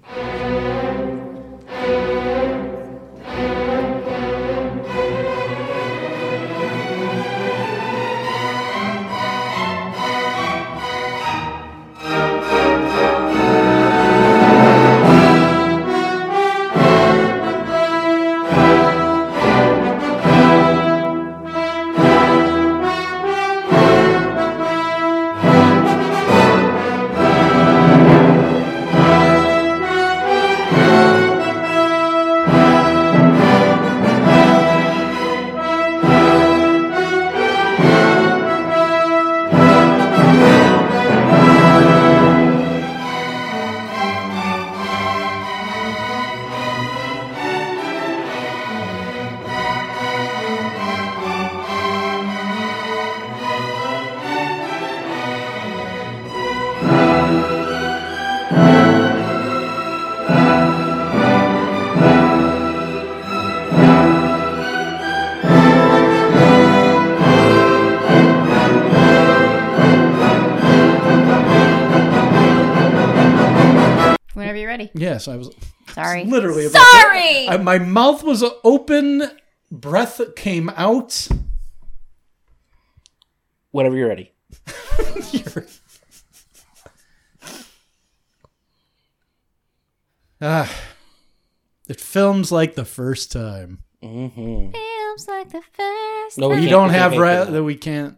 Whenever you're ready. Yes, I was. Sorry. Literally. Sorry! My mouth was open. Breath came out. Whenever you're ready. It films like the first time. Mm-hmm. Feels like the first No, time. You don't have that we can't.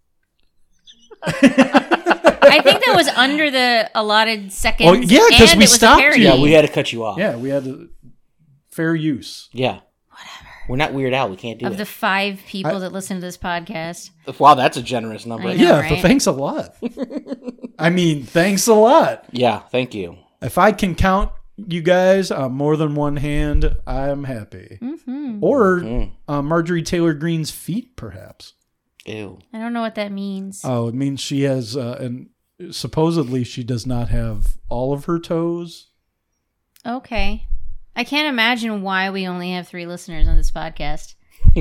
I think that was under the allotted seconds. Well, yeah, because and we it was a stopped parody. you. Yeah, we had to cut you off. Yeah, we had fair use. Yeah. Whatever. We're not Weird Al. We can't do Of it. the 5 people that listen to this podcast. Wow, that's a generous number. I know. Yeah, right? thanks a lot. I mean, thanks a lot. Yeah, thank you. If I can count you guys on more than one hand, I'm happy. Mm-hmm. Or Marjorie Taylor Greene's feet, perhaps. Ew. I don't know what that means. Oh, it means she has, and supposedly she does not have all of her toes. Okay. I can't imagine why we only have 3 listeners on this podcast.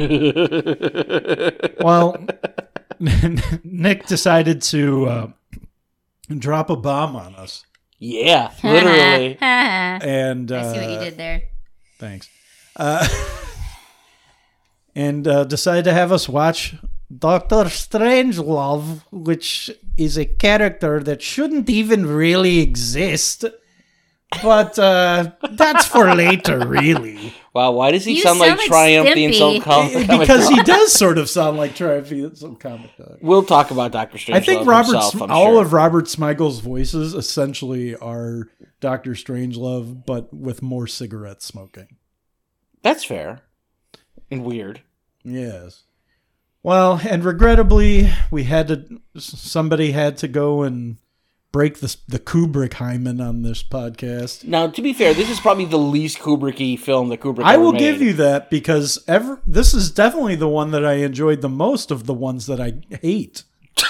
Well, Nick decided to drop a bomb on us. Yeah, literally. And I see what you did there. Thanks. And decided to have us watch Doctor Strangelove, which is a character that shouldn't even really exist. But that's for later, really. Wow, why does he You sound like sound like Triumph the Stimpy. Insult Comic? Because he does sort of sound like Triumph some comic book. We'll talk about Doctor Strange. I think all of Robert Smigel's voices essentially are Doctor Strangelove, but with more cigarette smoking. That's fair. And weird. Yes. Well, and regrettably, somebody had to go and break the Kubrick hymen on this podcast. Now, to be fair, this is probably the least Kubrick-y film that Kubrick I ever will made. give you that because this is definitely the one that I enjoyed the most of the ones that I hate.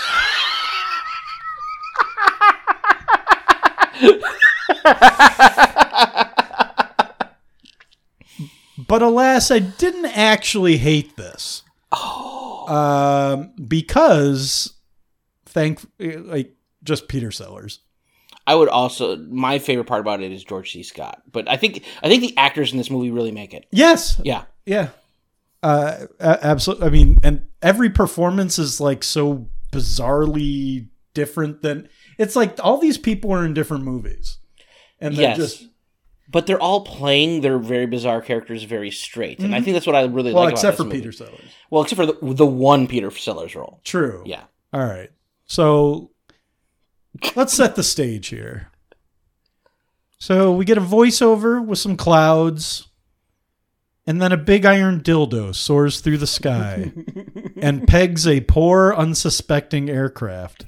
But alas, I didn't actually hate this. Because just Peter Sellers. I would also, my favorite part about it is George C. Scott. But I think the actors in this movie really make it. Yes. Yeah. Yeah. Absolutely. I mean, and every performance is like so bizarrely different than it's like all these people are in different movies. And they're just, but they're all playing their very bizarre characters very straight. And I think that's what I really well, like about except this for movie. Peter Sellers. Well, except for the one Peter Sellers role. True. Yeah. All right. So let's set the stage here. So we get a voiceover with some clouds, and then a big iron dildo soars through the sky and pegs a poor, unsuspecting aircraft.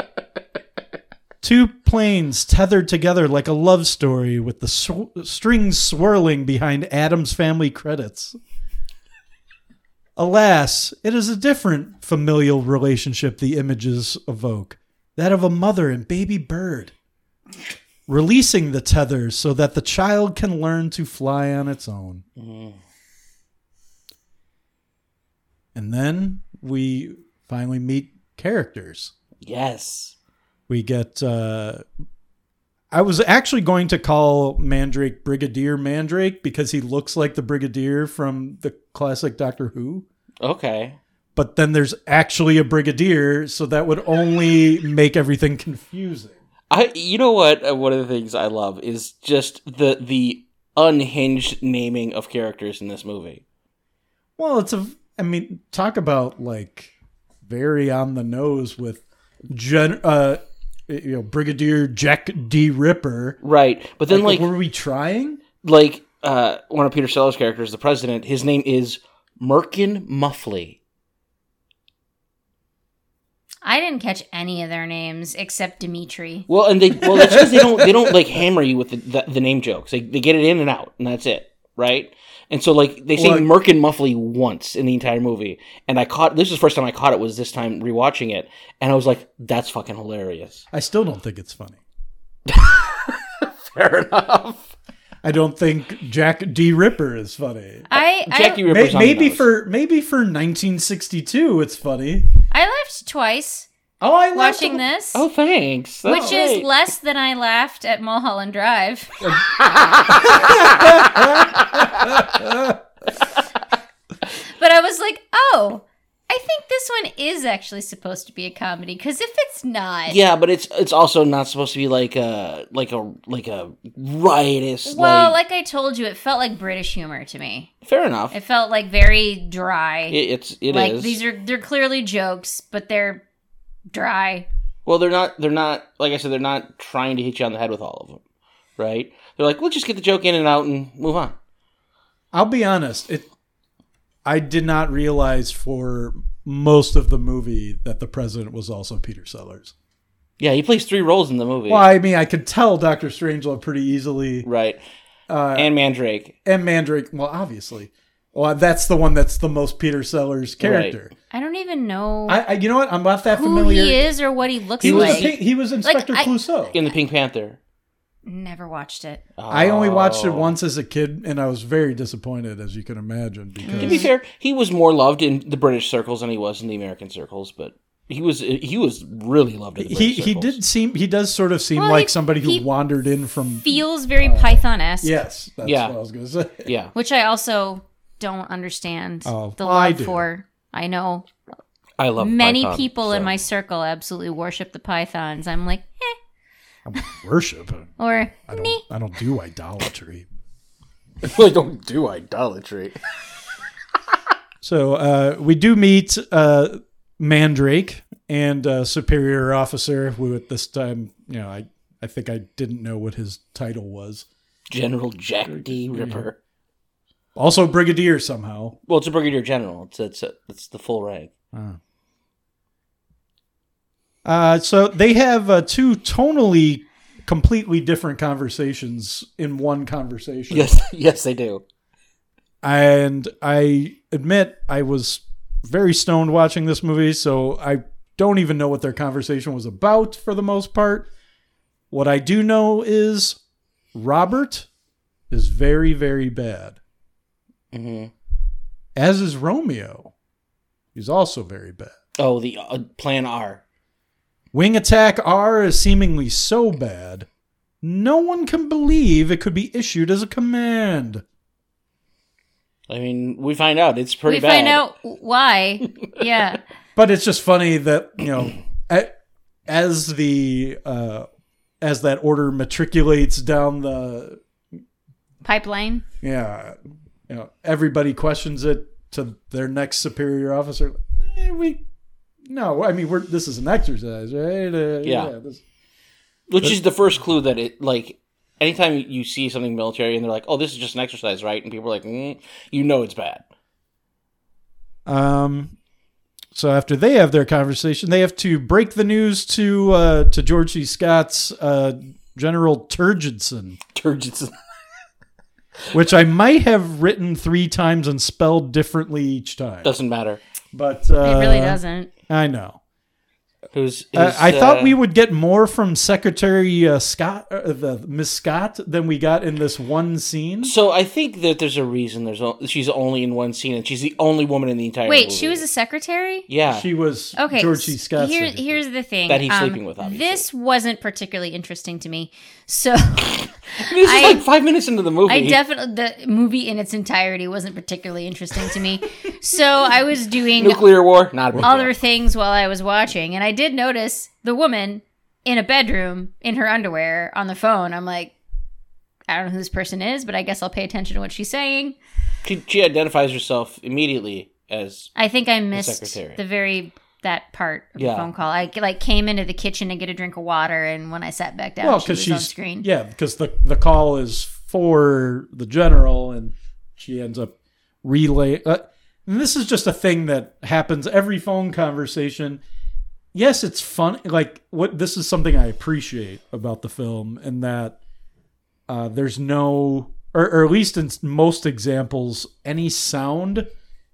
2 planes tethered together like a love story with the strings swirling behind Addams Family credits. Alas, it is a different familial relationship the images evoke, that of a mother and baby bird, releasing the tethers so that the child can learn to fly on its own. And then we finally meet characters. Yes. We get I was actually going to call Mandrake Brigadier Mandrake because he looks like the Brigadier from the classic Doctor Who. Okay. But then there's actually a Brigadier, so that would only make everything confusing. You know what? One of the things I love is just the unhinged naming of characters in this movie. Well, talk about like very on the nose with Brigadier Jack D. Ripper. Right. But then like were we trying? Like one of Peter Sellers' characters, the president, his name is Merkin Muffley. I didn't catch any of their names except Dimitri. Well, that's because they don't like hammer you with the name jokes. They get it in and out, and that's it, right? And so like they say Merkin Muffley once in the entire movie, and this is the first time I caught it was this time rewatching it, and I was like, that's fucking hilarious. I still don't think it's funny. Fair enough. I don't think Jack D. Ripper is funny. Jackie Ripper's maybe for 1962 it's funny. I laughed twice. Oh, I laughed watching this. Oh, thanks. Which is less than I laughed at Mulholland Drive. But I was like, oh, I think this one is actually supposed to be a comedy. Because if it's not, yeah, but it's also not supposed to be like a riotous. Well, like I told you, it felt like British humor to me. Fair enough. It felt like very dry. It like is. They're clearly jokes, but they're dry. Well, they're not. Like I said, they're not trying to hit you on the head with all of them, right? They're like, we'll just get the joke in and out and move on. I'll be honest. I did not realize for most of the movie that the president was also Peter Sellers. Yeah, he plays 3 roles in the movie. Well, I mean, I could tell Dr. Strangelove pretty easily. Right. And Mandrake. And Mandrake, well, obviously. Well, that's the one that's the most Peter Sellers character. Right. I don't even know. You know what? I'm not that who familiar. He is or what he looks he like. He was Inspector Clouseau. In the Pink Panther. Never watched it. I only watched it once as a kid, and I was very disappointed, as you can imagine. Because to be fair, he was more loved in the British circles than he was in the American circles, but he was really loved in the British circles. He does sort of seem like somebody who wandered in from. Feels very Python-esque. Yes, that's what I was going to say. Yeah, which I also don't understand the love for. I know. I love many Python, people in my circle absolutely worship the Pythons. I'm like, I worship. Or I don't do idolatry. I don't do idolatry. So we do meet Mandrake and Superior Officer, who at this time, I think I didn't know what his title was. General Jack D. Ripper. Also Brigadier somehow. Well, it's a Brigadier General. It's the full rank. So they have 2 tonally completely different conversations in one conversation. Yes, they do. And I admit I was very stoned watching this movie, so I don't even know what their conversation was about for the most part. What I do know is Robert is very, very bad. Mm-hmm. As is Romeo. He's also very bad. Oh, the Plan R. Wing Attack R is seemingly so bad, no one can believe it could be issued as a command. I mean, we find out it's pretty bad. We find out why. Yeah. But it's just funny that, as that order matriculates down the pipeline. Yeah. Everybody questions it to their next superior officer. This is an exercise, right? Which is the first clue that it, like, anytime you see something military and they're like, oh, this is just an exercise, right? And people are like, it's bad. So after they have their conversation, they have to break the news to George C. Scott's General Turgidson. Which I might have written 3 times and spelled differently each time. Doesn't matter. But it really doesn't. I know. I thought we would get more from Secretary Scott, Miss Scott, than we got in this one scene. So I think that there's a reason she's only in one scene, and she's the only woman in the entire movie. Wait, she was a secretary? Yeah. She was Okay, George C. Scott's secretary. here's the thing. That he's sleeping with, obviously. This wasn't particularly interesting to me. So This is like 5 minutes into the movie. the movie in its entirety wasn't particularly interesting to me. So I was doing Nuclear war, not a big other deal. things while I was watching, and I did notice the woman in a bedroom in her underwear on the phone. I'm like, I don't know who this person is, but I guess I'll pay attention to what she's saying. She identifies herself immediately as I think I missed secretary. that part of the phone call. I came into the kitchen to get a drink of water, and when I sat back down, she was on screen. Yeah, because the call is for the general, and she ends up relay. And this is just a thing that happens every phone conversation. Yes, it's fun. Like this is something I appreciate about the film, and that there's no, or at least in most examples, any sound.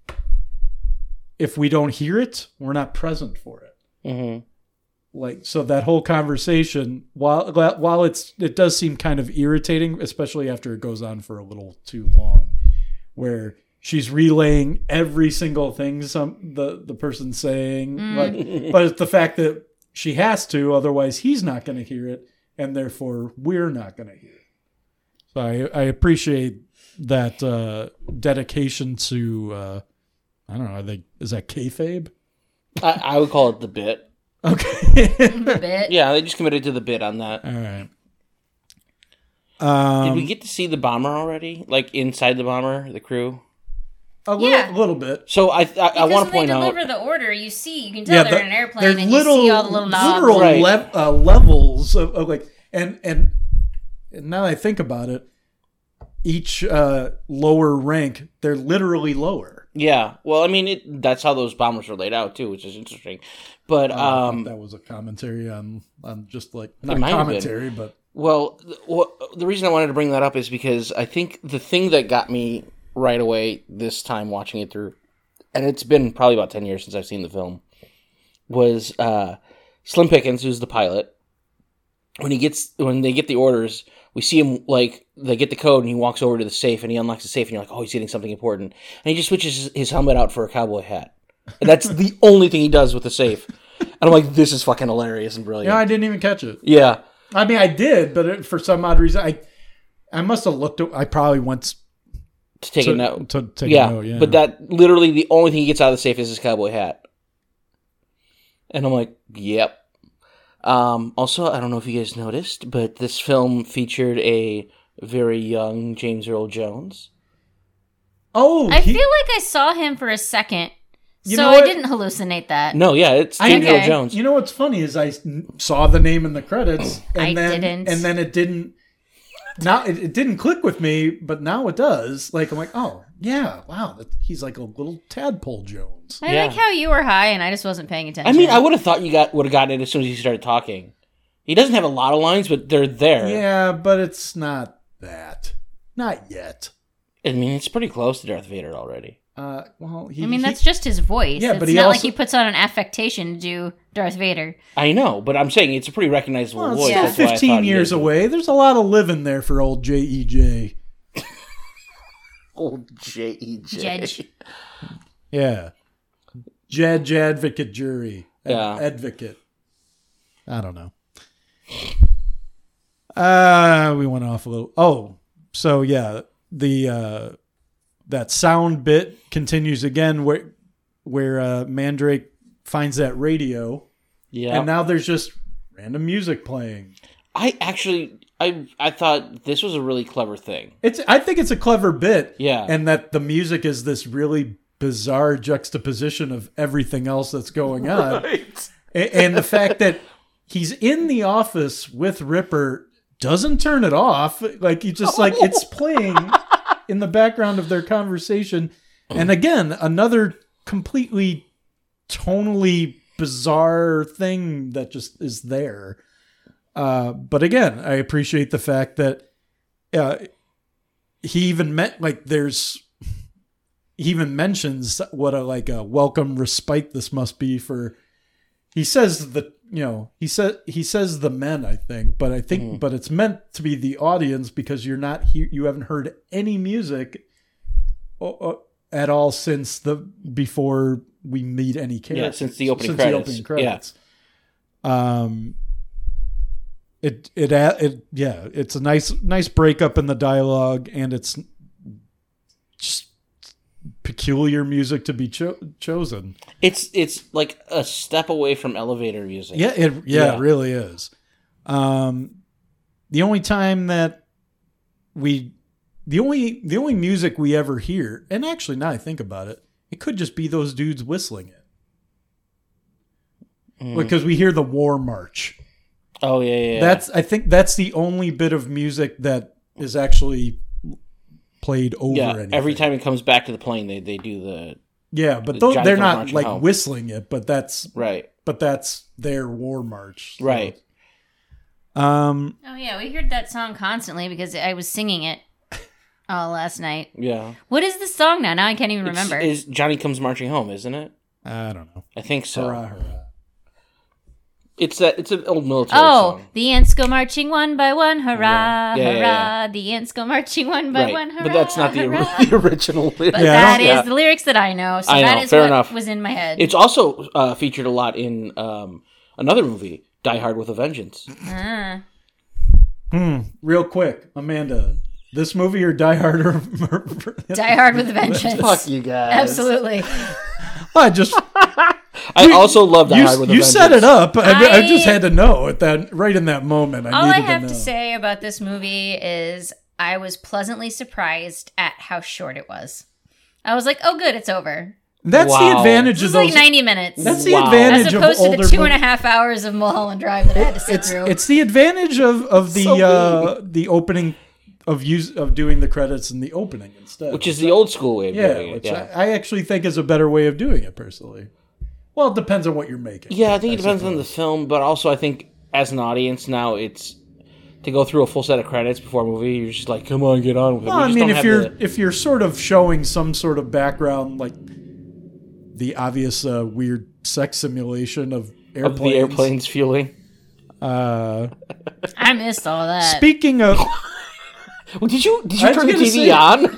If we don't hear it, we're not present for it. Mm-hmm. Like, so that whole conversation, while it does seem kind of irritating, especially after it goes on for a little too long, where she's relaying every single thing the person's saying, but it's the fact that she has to, otherwise he's not going to hear it, and therefore we're not going to hear it. So I appreciate that dedication to. I don't know. Is that kayfabe? I would call it the bit. Okay. The bit. Yeah, they just committed to the bit on that. All right. Did we get to see the bomber already? Like inside the bomber, the crew? A little bit. So I want to point out. When they deliver the order, you can tell they're in an airplane, and little, you see all the little knobs. literal Right. levels of like, and now that I think about it, each lower rank, they're literally lower. Yeah, well, I mean, that's how those bombers are laid out too, which is interesting. But that was a commentary on just like not commentary, but well, the reason I wanted to bring that up is because I think the thing that got me right away this time watching it through, and it's been probably about 10 years since I've seen the film, was Slim Pickens, who's the pilot. When they get the orders, we see him, like, they get the code, and he walks over to the safe, and he unlocks the safe, and you're like, oh, he's getting something important. And he just switches his helmet out for a cowboy hat. And that's the only thing he does with the safe. And I'm like, this is fucking hilarious and brilliant. yeah, I didn't even catch it. Yeah. I mean, I did, but for some odd reason, I must have looked. I probably went To take a note. To take a note, yeah. But that, literally, the only thing he gets out of the safe is his cowboy hat. And I'm like, yep. Also, I don't know if you guys noticed, but this film featured a very young James Earl Jones. Oh, I feel like I saw him for a second, so I didn't hallucinate that. No, yeah, it's James Earl Jones. You know what's funny is I saw the name in the credits, and didn't. And then it didn't. Now it didn't click with me, but now it does. Like I'm like, oh yeah, wow, he's like a little tadpole Jones. I like how you were high and I just wasn't paying attention. I mean, I would have thought you would have gotten it as soon as he started talking. He doesn't have a lot of lines, but they're there. Yeah, but it's not that. Not yet. I mean, it's pretty close to Darth Vader already. Well, that's just his voice. Yeah, it's but he not also, like he puts on an affectation to do Darth Vader. I know, but I'm saying it's a pretty recognizable voice. Still That's why I 15 thought years away. There's a lot of living there for old J.E.J. Old J.E.J. Jedge. Yeah. Judge, advocate, jury. Yeah. Advocate. I don't know. We went off a little. Oh, so yeah, the that sound bit continues again where Mandrake finds that radio. Yeah. And now there's just random music playing. I thought this was a really clever thing. I think it's a clever bit. Yeah. And that the music is this really bizarre juxtaposition of everything else that's going on. Right. And the fact that he's in the office with Ripper, doesn't turn it off. Like, he just, like, it's playing in the background of their conversation. And again, another completely tonally bizarre thing that just is there. But again, I appreciate the fact that he even mentions what a welcome respite this must be for he says he says the men, I think, but but it's meant to be the audience because you haven't heard any music at all since before we meet any characters. Yeah, since the opening credits. It's a nice breakup in the dialogue, and it's just peculiar music to be chosen. It's like a step away from elevator music. Yeah, it really is. The only time that the only music we ever hear, and actually now I think about it, it could just be those dudes whistling it. Because we hear the war march. Oh yeah. I think that's the only bit of music that is actually played over anything. Every time it comes back to the plane, they do the but they're not like whistling it, but that's right. But that's their war march, so. Right? Oh yeah, we heard that song constantly because I was singing it all last night. Yeah. What is the song now? Now I can't even remember. Is Johnny Comes Marching Home, isn't it? I don't know. I think so. Hurrah, hurrah. It's an old military song. The ants go marching one by one, hurrah, Yeah, hurrah. yeah. The ants go marching one by one, hurrah. But that's not the original lyric. But that is the lyrics that I know, so that is fair what enough. was in my head. It's also featured a lot in another movie, Die Hard with a Vengeance. Real quick, Amanda, this movie or Die Hard or Die Hard with a Vengeance. Fuck you guys. Absolutely. I also love Die Hard with a Vengeance. You set it up. I just had to know right in that moment. All I have to say about this movie is I was pleasantly surprised at how short it was. I was like, oh good, it's over. That's the advantage this of those. It's like 90 minutes. That's the advantage as opposed of to the 2.5 hours of Mulholland Drive that I had to sit through. It's the advantage of the opening of doing the credits in the opening instead, which is the old school way of doing it. Which I actually think is a better way of doing it personally. Well, it depends on what you're making. Yeah, I think it depends on the film, but also I think as an audience now, it's to go through a full set of credits before a movie. You're just like, come on, get on with it. Well, I mean, if you're sort of showing some sort of background, like the obvious weird sex simulation of airplanes, the airplanes fueling. I missed all that. Speaking of, did you turn the TV on?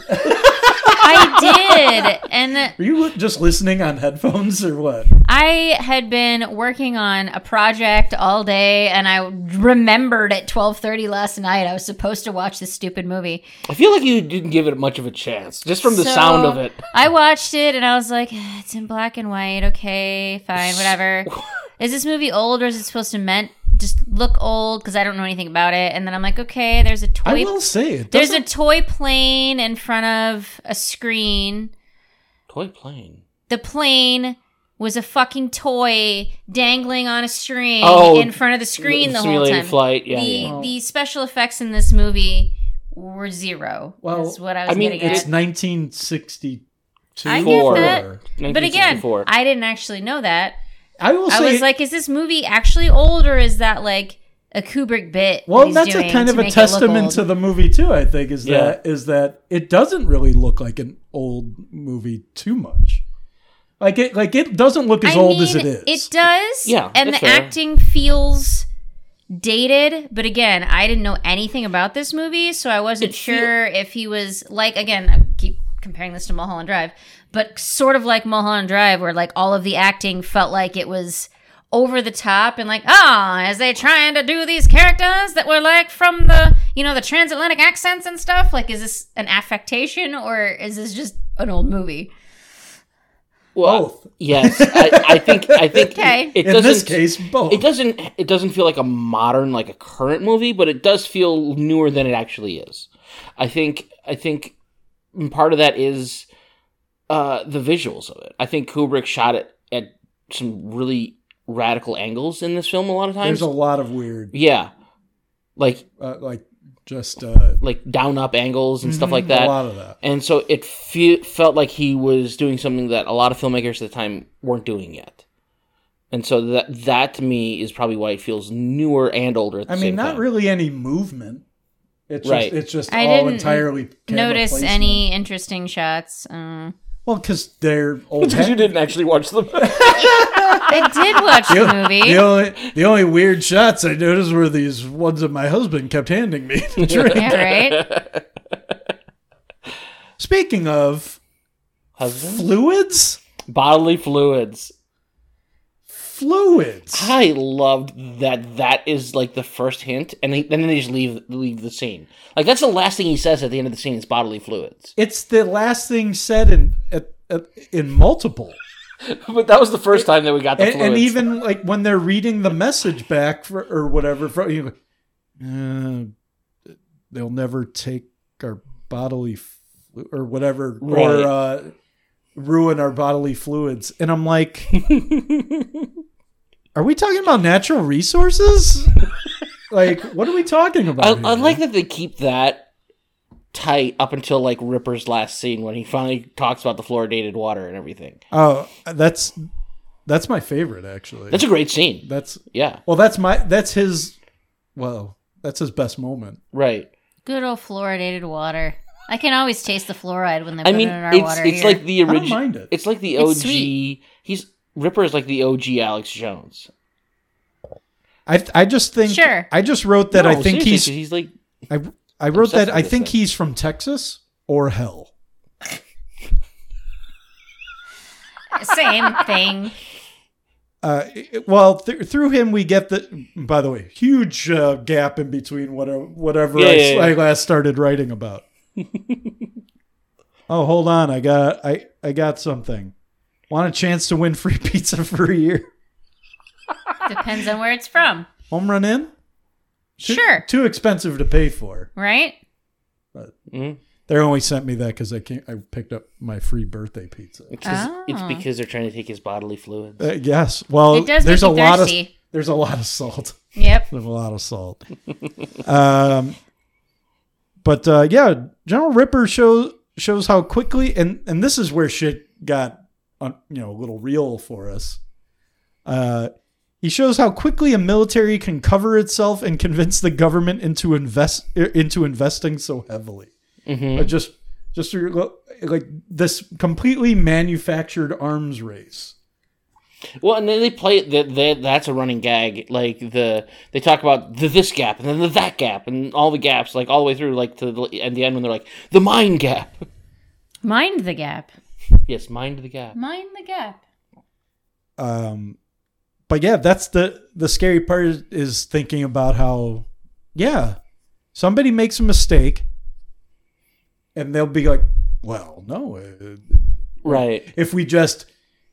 I did, and were you just listening on headphones or what? I had been working on a project all day, and I remembered at 12:30 last night I was supposed to watch this stupid movie. I feel like you didn't give it much of a chance, just from the sound of it. I watched it, and I was like, it's in black and white. Okay, fine, whatever. Is this movie old, or is it supposed to just look old because I don't know anything about it? And then I'm like, okay, there's a toy. I will say it. There's a toy plane in front of a screen. Toy plane. The plane was a fucking toy dangling on a string in front of the screen the whole time. Flight. The special effects in this movie were zero. Well, is what I was getting it's at. 1962. I get that, but again, I didn't actually know that. I was like, is this movie actually old, or is that like a Kubrick bit? Well, that's a kind of a testament to the movie too. I think is that it doesn't really look like an old movie too much. It doesn't look as old as it is. It does, yeah, and the acting feels dated. But again, I didn't know anything about this movie, so I wasn't sure if he was like. Again, I keep comparing this to Mulholland Drive, but sort of like Mulholland Drive, where like all of the acting felt like it was over the top and like, as they trying to do these characters that were like from the, the transatlantic accents and stuff. Like, is this an affectation or is this just an old movie? Well, both. Yes, I think. Okay. In this case, both. It doesn't feel like a modern, like a current movie, but it does feel newer than it actually is. I think part of that is the visuals of it. I think Kubrick shot it at some really radical angles in this film a lot of times. There's a lot of weird... Yeah. Like down up angles and stuff like that. A lot of that. And so it felt like he was doing something that a lot of filmmakers at the time weren't doing yet. And so that to me is probably why it feels newer and older at the same time. not really any movement. It's right. It's just I all didn't entirely notice placement. any interesting shots. Well, because they're old. Because you didn't actually watch them. I did watch the movie. The only weird shots I noticed were these ones that my husband kept handing me to drink. Yeah, right? Speaking of Husband? fluids, Bodily fluids. I loved that. That is like the first hint, and then they just leave the scene. Like that's the last thing he says at the end of the scene is bodily fluids. It's the last thing said in multiple. But that was the first time that we got the fluids. And even like when they're reading the message back or whatever, they'll never take our bodily or whatever, right. or ruin our bodily fluids. And I'm like, are we talking about natural resources? Like, what are we talking about? I like that they keep that tight up until like Ripper's last scene when he finally talks about the fluoridated water and everything. Oh, that's my favorite, actually. That's a great scene. Yeah. Well, that's his best moment. Right. Good old fluoridated water. I can always taste the fluoride when they put it in our water. It's here. like the original. I don't mind it. It's like the It's OG. sweet. Ripper is like the OG Alex Jones. I just think. Sure. I just wrote that. No, I think seriously, he's like. I wrote that. obsessed I with think this he's from Texas or hell. Same thing. Through him we get the. By the way, huge gap in between whatever Yeah. I last started writing about. Oh, hold on! I got something. Want a chance to win free pizza for a year? Depends on where it's from. Home Run Inn? Sure. Too expensive to pay for. Right? They only sent me that because I picked up my free birthday pizza. It's because they're trying to take his bodily fluids. Yes. Well, It does there's make a you lot thirsty. there's a lot of salt. Yep. There's a lot of salt. But General Ripper shows how quickly, and this is where shit got a little real for us. He shows how quickly a military can cover itself and convince the government into investing so heavily. Mm-hmm. Just like this completely manufactured arms race. Well, and then they play it. That's a running gag. Like they talk about this gap and then that gap and all the gaps, like all the way through, like to the end when they're like the mind gap. Mind the gap. Yes, mind the gap. Mind the gap. But yeah, that's the scary part is thinking about how, somebody makes a mistake, and they'll be like, well, no, right. If we just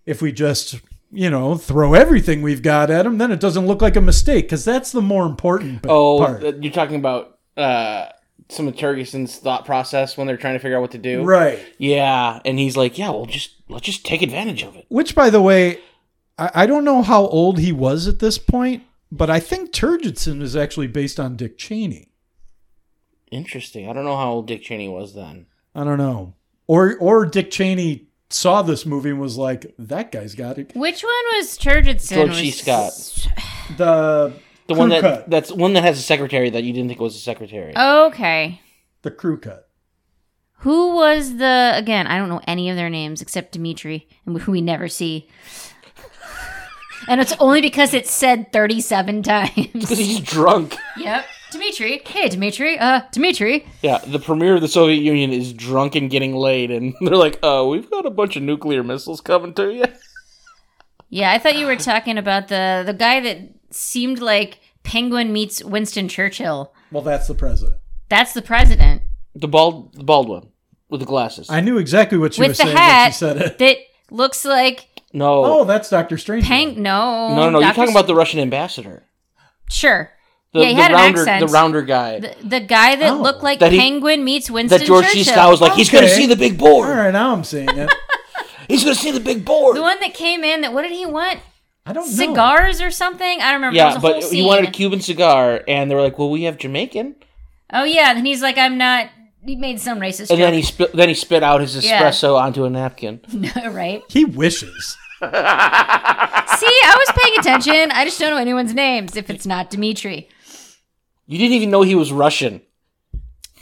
throw everything we've got at them, then it doesn't look like a mistake, because that's the more important part. You're talking about some of Turgeson's thought process when they're trying to figure out what to do, Right? Yeah, and he's like, let's just take advantage of it. Which, by the way, I don't know how old he was at this point, but I think Turgidson is actually based on Dick Cheney. Interesting. I don't know how old Dick Cheney was then. I don't know. Or Dick Cheney saw this movie and was like, that guy's got it. Which one was Turgidson? George C. Scott. The one crew cut. that's one that has a secretary that you didn't think was a secretary. Okay. The crew cut. Who was again, I don't know any of their names except Dimitri, who we never see. And it's only because it's said 37 times. Because he's drunk. Yep. Dimitri. Hey, Dimitri. Dimitri. Yeah, the premier of the Soviet Union is drunk and getting laid, and they're like, we've got a bunch of nuclear missiles coming to you. Yeah, I thought you were talking about the guy that seemed like Penguin meets Winston Churchill. Well, that's the president. That's the president. The bald one with the glasses. I knew exactly what you were With the saying hat when she said it. that looks like... No. Oh, that's Dr. Strange. No. No, you're Dr. talking about the Russian ambassador. Sure. The he had rounder, an accent. The rounder guy. The guy that looked like Penguin meets Winston That George C. Churchill. Scott was like, he's going to see the big board. All right, now I'm seeing it. He's going to see the big board. The one that came in, what did he want? I don't know. Cigars or something? I don't remember. Yeah, it was a whole but scene. he wanted a Cuban cigar, and they were like, well, we have Jamaican. Oh, yeah, and then he's like, I'm not... He made some racist And joke. then he spit out his espresso onto a napkin. Right? He wishes. See, I was paying attention. I just don't know anyone's names if it's not Dimitri. You didn't even know he was Russian.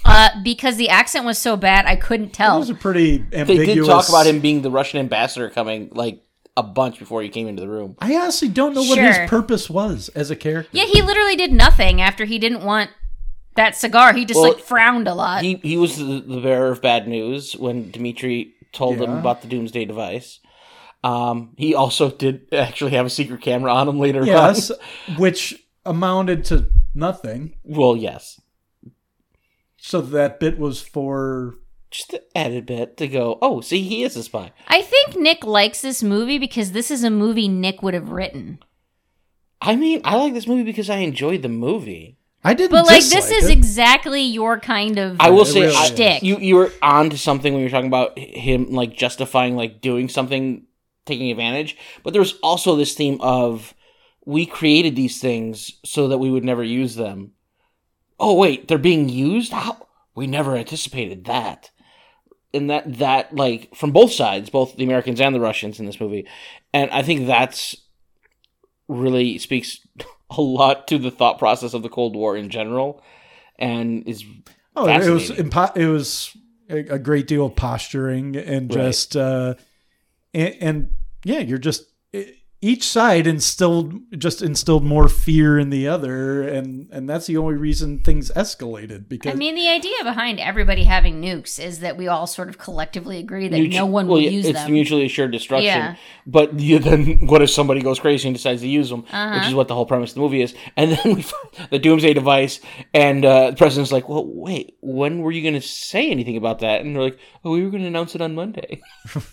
Because the accent was so bad, I couldn't It tell. was a pretty ambiguous. They did talk about him being the Russian ambassador coming like a bunch before he came into the room. I honestly don't know what Sure. his purpose was as a character. Yeah, he literally did nothing after he didn't want that cigar. He just Well, frowned a lot. He was the bearer of bad news when Dmitri told him Yeah. about the Doomsday device. He also did actually have a secret camera on him later Yes, on. which amounted to nothing. Well, yes. So that bit was for. Just an added bit to go, oh, see, he is a spy. I think Nick likes this movie because this is a movie Nick would have written. I mean, I like this movie because I enjoyed the movie. I didn't. But this dislike is it. exactly your kind of I will It say, really is. shtick. you were on to something when you were talking about him justifying doing something, taking advantage. But there's also this theme of we created these things so that we would never use them. Oh wait, they're being used? How? We never anticipated that. And that from both sides, both the Americans and the Russians in this movie, and I think that's really speaks a lot to the thought process of the Cold War in general, and is It was a great deal of posturing and just and yeah, you're just each side instilled more fear in the other, and that's the only reason things escalated. Because I mean, the idea behind everybody having nukes is that we all sort of collectively agree that no one will use it's them. mutually assured destruction. Yeah. But then what if somebody goes crazy and decides to use them, which is what the whole premise of the movie is. And then we find the Doomsday device, and the president's like, well, wait, when were you going to say anything about that? And they're like, oh, we were going to announce it on Monday.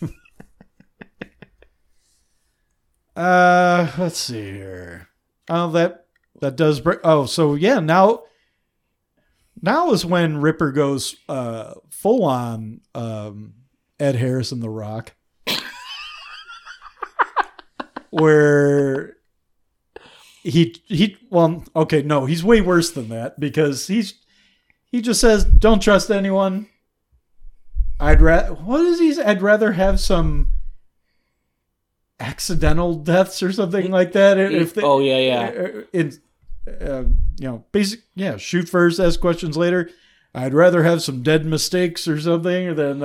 Let's see here. Oh, that does break. Oh, so yeah, now is when Ripper goes full on Ed Harris and The Rock, where he's way worse than that, because he just says, "Don't trust anyone." I'd rather have some accidental deaths or something like that. Shoot first, ask questions later. I'd rather have some dead mistakes or something than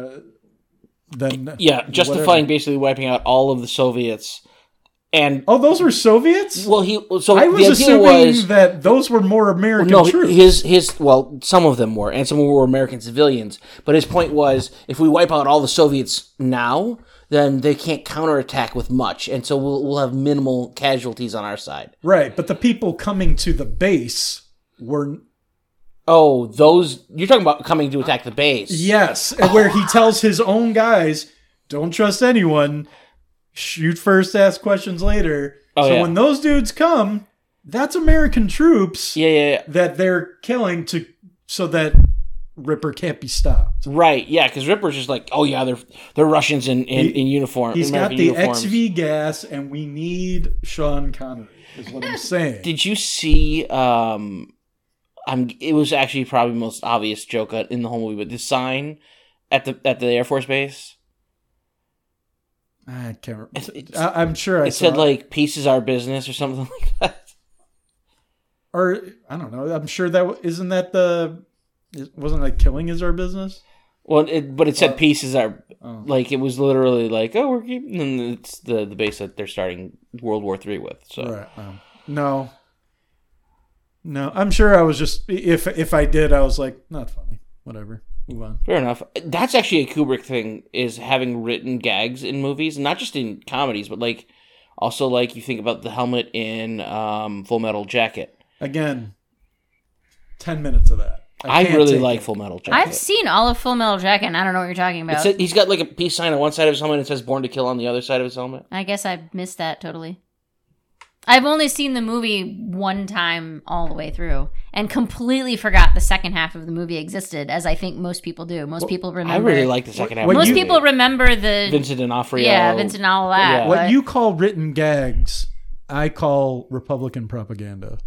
justifying whatever. basically wiping out all of the Soviets. And those were Soviets? I was assuming that those were more American troops. Some of them were, and some were American civilians. But his point was, if we wipe out all the Soviets now, then they can't counterattack with much, and so we'll have minimal casualties on our side. Right, but the people coming to the base were... Oh, those... You're talking about coming to attack the base. Yes, and where he tells his own guys, don't trust anyone, shoot first, ask questions later. When those dudes come, that's American troops that they're killing so that Ripper can't be stopped. Right, yeah, because Ripper's just like, oh yeah, they're Russians in uniform. He's American got the uniforms. XV gas, and we need Sean Connery, is what I'm saying. Did you see, it was actually probably the most obvious joke in the whole movie, but the sign at the Air Force Base? I can't remember. I'm sure I saw it. It said, peace is our business or something like that. Or, I don't know, I'm sure wasn't like killing is our business? Well, but it said peace is our... it was literally we're keeping... And it's the base that they're starting World War III with, so... Right. No, I'm sure I was just... If I did, I was like, not funny. Whatever. Move on. Fair enough. That's actually a Kubrick thing, is having written gags in movies, not just in comedies, but also you think about the helmet in Full Metal Jacket. Again, 10 minutes of that. I really like Full Metal Jacket. I've seen all of Full Metal Jacket, and I don't know what you're talking about. He's got a peace sign on one side of his helmet and it says Born to Kill on the other side of his helmet. I guess I missed that totally. I've only seen the movie one time all the way through and completely forgot the second half of the movie existed, as I think most people do. Most people remember. I really like the second half. Most people remember the... Vincent D'Onofrio. Yeah, Vincent and all that. Yeah. What you call written gags, I call Republican propaganda.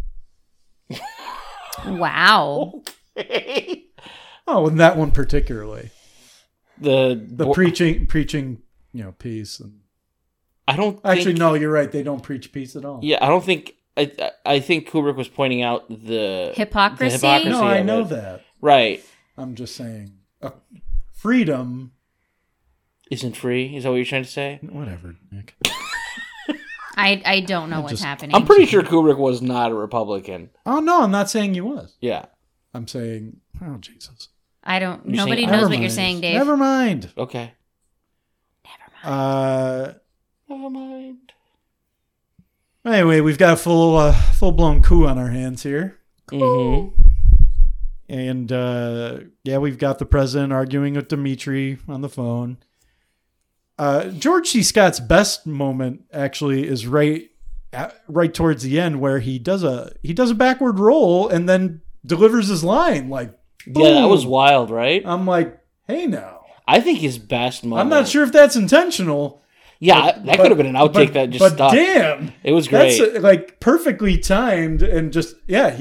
Wow. Okay. Oh, and that one particularly. The preaching, peace. And I don't actually, no, you're right. They don't preach peace at all. Yeah, I don't think... I think Kubrick was pointing out the hypocrisy. No, I know that. Right. I'm just saying, freedom Isn't free? Is that what you're trying to say? whatever, Nick. I don't know what's happening. I'm pretty sure Kubrick was not a Republican. Oh no, I'm not saying you was. Yeah. I'm saying, oh Jesus. I don't. You're Nobody saying- knows Never what you're mind. saying, Dave. Never mind. Okay. Uh, Never mind. anyway, we've got a full blown coup on our hands here. Mm-hmm. And yeah, we've got the president arguing with Dimitri on the phone. George C. Scott's best moment actually is right towards the end, where he does a backward roll and then delivers his line like, boom. Yeah, that was wild, right? I'm like, hey now. I think his best moment. I'm not sure if that's intentional. Yeah, that could have been an outtake that just stuck. Damn, It was great. that's like perfectly timed and just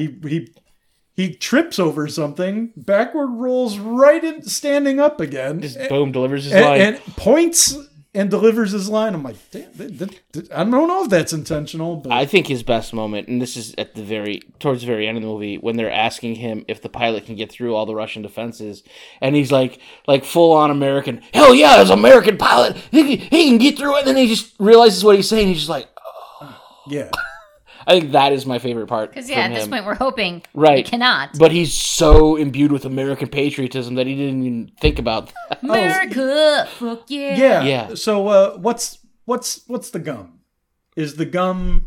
he trips over something, backward rolls right in, standing up again, Just boom, delivers his line. and points and delivers his line. I'm like, damn, I don't know if that's intentional, but I think his best moment, and this is at towards the very end of the movie, when they're asking him if the pilot can get through all the Russian defenses, and he's like full on American. Hell yeah, as an American pilot, he can get through it. And then he just realizes what he's saying. He's just like, yeah. I think that is my favorite part. Because at this point we're hoping Right. we cannot. But he's so imbued with American patriotism that he didn't even think about that. America, fuck yeah. Yeah. Yeah. So what's the gum? Is the gum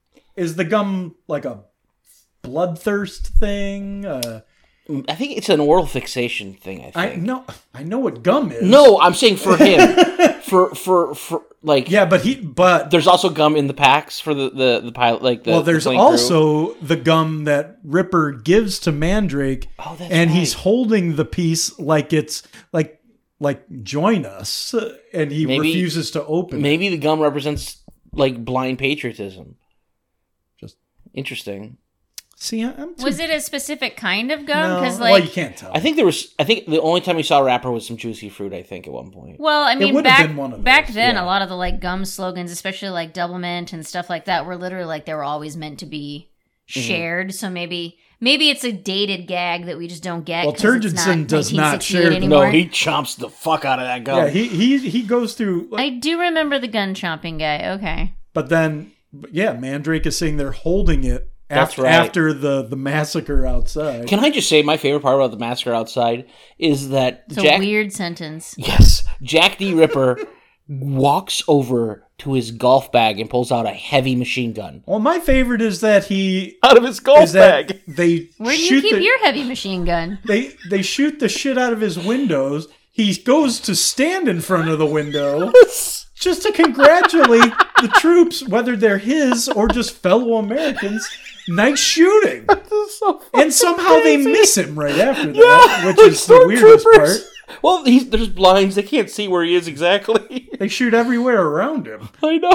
like a bloodthirst thing? I think it's an oral fixation thing. I think. I know what gum is. No, I'm saying for him, for like Yeah, but there's also gum in the packs for the pilot. Like the there's the plane crew. also the gum that Ripper gives to Mandrake, Oh, that's and he's right. holding the piece like it's like join us, and he Maybe- refuses to open it. Maybe the gum represents like blind patriotism. Just Interesting. see, I'm too, Was it a specific kind of gum? no, Because well, you can't tell. I think the only time we saw Rapper was some juicy fruit. I think at one point. Well, I mean, would have been one of back those, then, yeah. a lot of the like gum slogans, especially like Double Mint and stuff like that, were literally like they were always meant to be Mm-hmm. shared. So maybe it's a dated gag that we just don't get. Well, 'cause it's Turgidson does not 1968 share the- anymore. No, he chomps the fuck out of that gum. yeah, he goes through. I do remember the gun chomping guy. Okay. But then, yeah, Mandrake is sitting there holding it That's after, right. after the massacre outside. Can I just say my favorite part about the massacre outside is that It's a weird sentence. Yes, Jack D. Ripper walks over to his golf bag and pulls out a heavy machine gun Well, my favorite is that he out of his golf is that they Where do you shoot keep your heavy machine gun? they shoot the shit out of his windows. He goes to stand in front of the window just to congratulate the troops, whether they're his or just fellow Americans. Nice shooting. And somehow they miss him right after that, which is the weirdest part. Well, there's blinds; they can't see where he is exactly. They shoot everywhere around him. I know.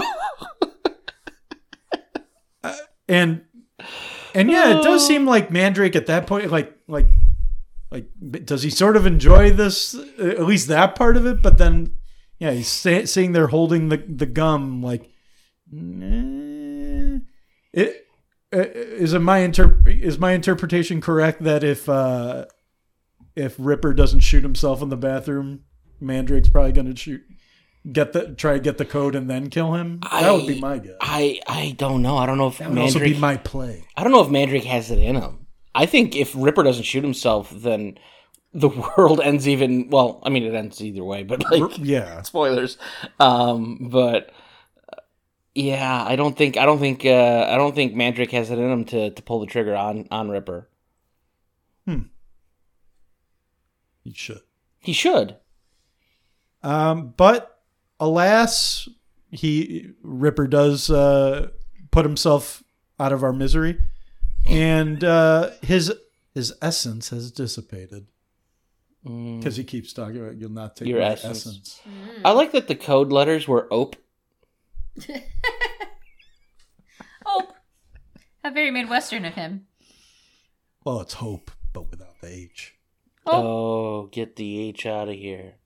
And yeah, it does seem like Mandrake at that point, like, does he sort of enjoy this, at least that part of it? But then, yeah, he's sitting there holding the gum, like, is my interpretation correct that if Ripper doesn't shoot himself in the bathroom, Mandrake's probably going to try to get the code and then kill him? That would be my guess. I don't know. I don't know if That would also be my play. I don't know if Mandrake has it in him. I think if Ripper doesn't shoot himself, then the world ends even. Well, I mean, it ends either way, but like, Yeah. spoilers. But yeah, I don't think Mandrake has it in him to pull the trigger on Ripper. He should. He should. But alas, Ripper does put himself out of our misery, and his essence has dissipated because he keeps talking about you'll not take Your my essence. essence. I like that the code letters were OPE. Oh, how very Midwestern of him. Well, it's hope, but without the H. Oh, get the H out of here.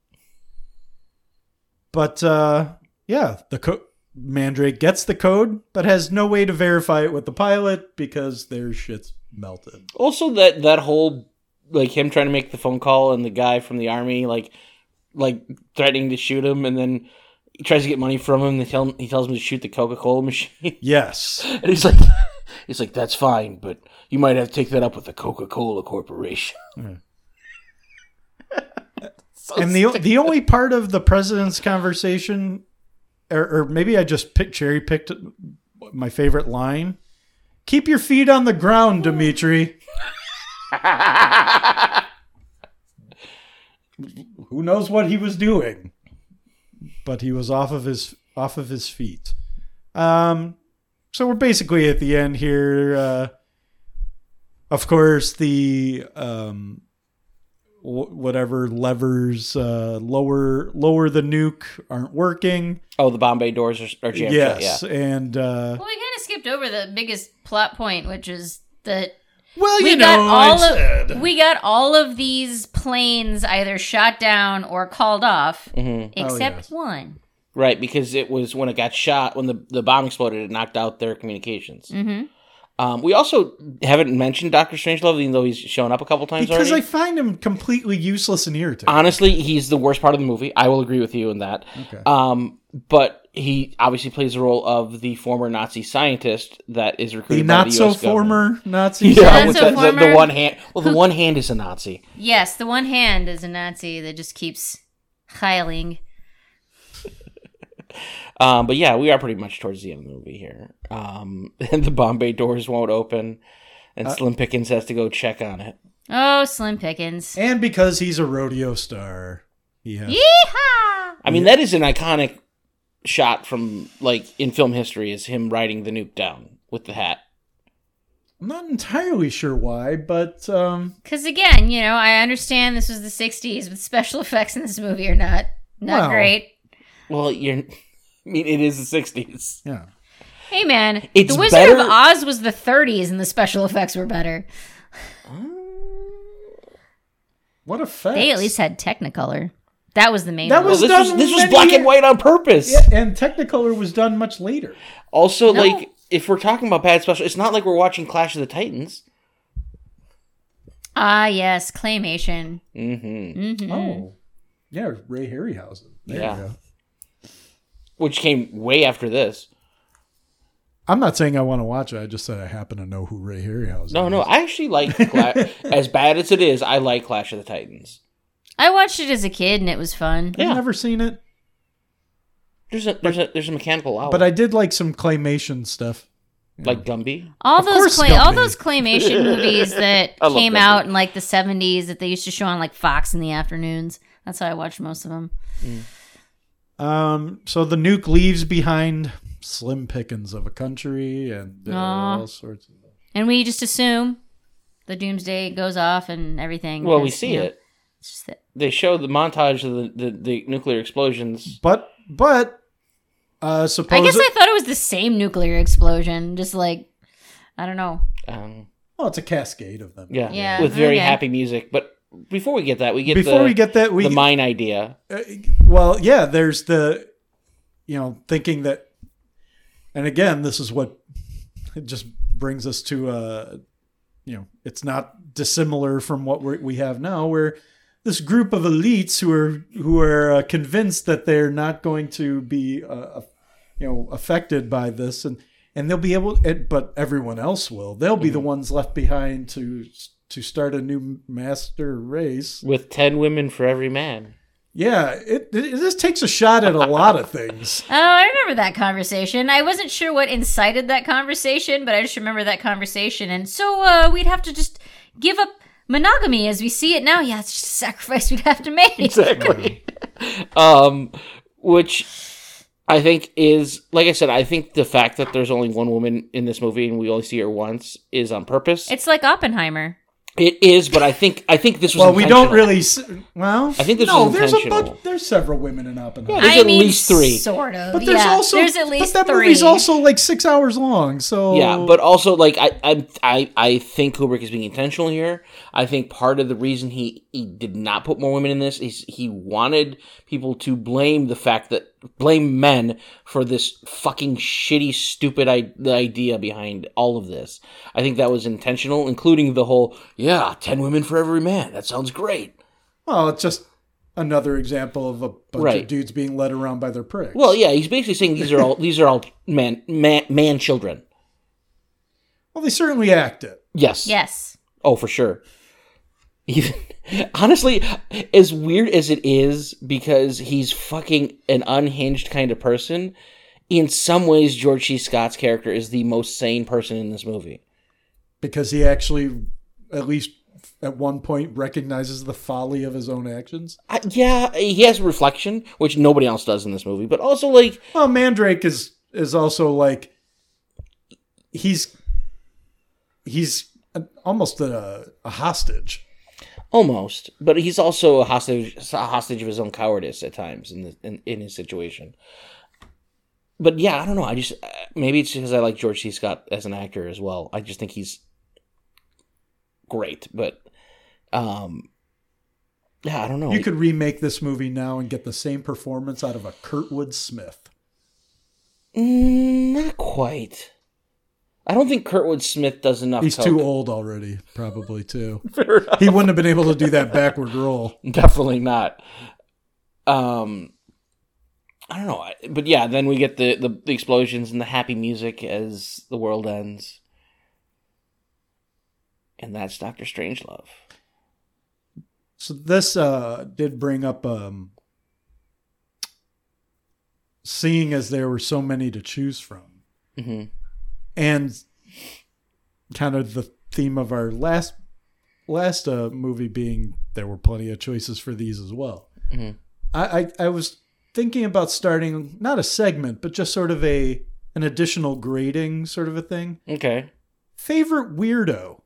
But yeah, Mandrake gets the code, but has no way to verify it with the pilot because their shit's melted. Also, that whole like him trying to make the phone call and the guy from the army like threatening to shoot him, and then he tries to get money from him. He tells him to shoot the Coca-Cola machine. Yes. And he's like, that's fine, but you might have to take that up with the Coca-Cola Corporation. So and the only part of the president's conversation, or maybe I just cherry picked my favorite line. Keep your feet on the ground, Dimitri. Who knows what he was doing? But he was off of his feet. So we're basically at the end here. Of course, the whatever levers lower the nuke aren't working. Oh, the Bombay doors are jammed yes, shut. Yeah. And well, we kind of skipped over the biggest plot point, which is that. Well, we got all of these planes either shot down or called off, except one. Right, because it was when it got shot, when the bomb exploded, it knocked out their communications. Mm-hmm. We also haven't mentioned Dr. Strangelove, even though he's shown up a couple times because already. I find him completely useless and irritating. Honestly, he's the worst part of the movie. I will agree with you on that. Okay. But he obviously plays the role of the former Nazi scientist that is recruited the by not the so U.S. former Nazi. Yeah, Not so former. the one hand. Well, the one hand is a Nazi. Yes, the one hand is a Nazi that just keeps heiling. But yeah, we are pretty much towards the end of the movie here. And the Bombay doors won't open, and Slim Pickens has to go check on it. Oh, Slim Pickens. And because he's a rodeo star, he has. Yeehaw! I mean, that is an iconic shot from, like, in film history, is him riding the nuke down with the hat. I'm not entirely sure why, but Because again, I understand this was the 60s, but special effects in this movie are not Well, great. Well, it is the 60s. yeah. Hey man, It's The Wizard better- of Oz was the 30s and the special effects were better. What effects? They at least had Technicolor. That was the main That one. was- Well, this was black and white on purpose. Yeah, and Technicolor was done much later. Also, No. like, if we're talking about bad special, it's not like we're watching Clash of the Titans. Ah, yes, claymation. Mm-hmm. Oh, yeah, Ray Harryhausen. There Yeah. you go. Which came way after this. I'm not saying I want to watch it. I just said I happen to know who Ray Harryhausen No, is. I actually like as bad as it is. I like Clash of the Titans. I watched it as a kid and it was fun. I've Yeah. never seen it, There's a mechanical owl, but I did like some claymation stuff. like Gumby. All Of course those Gumby. claymation movies that I love came Gumby. out in like the 70s that they used to show on like Fox in the afternoons. That's how I watched most of them. So the nuke leaves behind slim pickings of a country and all sorts of. And we just assume the doomsday goes off and everything. Well, we because, see it. It's just that. They show the montage of the nuclear explosions. But I suppose guess I thought it was the same nuclear explosion. Just like, I don't know. well, it's a cascade of them. Yeah, Yeah, with very okay. happy music. But before we get that, we get we the mine idea. well, yeah, there's the, thinking that, and again, this is what it just brings us to, it's not dissimilar from what we have now, where this group of elites who are convinced that they're not going to be, affected by this, and they'll be able, but everyone else will. They'll be the ones left behind to start a new master race. With 10 women for every man. Yeah, it just takes a shot at a lot of things. Oh, I remember that conversation. I wasn't sure what incited that conversation, but I just remember that conversation. And so we'd have to just give up monogamy as we see it now. Yeah, it's just a sacrifice we'd have to make. Exactly. Which I think is, like I said, I think the fact that there's only one woman in this movie and we only see her once is on purpose. It's like Oppenheimer. It is, but I think this was Well, we don't intentional. really. Well, I think this no. was There's intentional. there's several women in Oppenheimer. There's at least 3. Sort of. But there's also there's at least but that 3. movie's also like 6 hours long. So Yeah, but also like I think Kubrick is being intentional here. I think part of the reason he did not put more women in this is he wanted people to blame the fact that blame men for this fucking shitty, stupid idea behind all of this. I think that was intentional, including the whole, 10 women for every man. That sounds great. Well, it's just another example of a bunch of dudes being led around by their pricks. Well, yeah, he's basically saying these are all man children. Well, they certainly act it. Yes. Oh, for sure. Even, honestly, as weird as it is, because he's fucking an unhinged kind of person, in some ways, George C. Scott's character is the most sane person in this movie. Because he actually, at least at one point, recognizes the folly of his own actions. Yeah, he has reflection, which nobody else does in this movie, but also, like... Well, Mandrake is also, like... He's almost a hostage. Almost, but he's also a hostage of his own cowardice at times in his situation. But yeah, I don't know. I just maybe it's because I like George C. Scott as an actor as well. I just think he's great. But yeah, I don't know. You could remake this movie now and get the same performance out of a Kurtwood Smith. Not quite. I don't think Kurtwood Smith does enough. He's coke. too old already, probably, too. He wouldn't have been able to do that backward roll. Definitely not. I don't know. But yeah, then we get the explosions and the happy music as the world ends. And that's Dr. Strangelove. So this did bring up, seeing as there were so many to choose from. Mm-hmm. And kind of the theme of our last movie being there were plenty of choices for these as well. Mm-hmm. I was thinking about starting not a segment, but just sort of an additional grading sort of a thing. Okay. Favorite weirdo.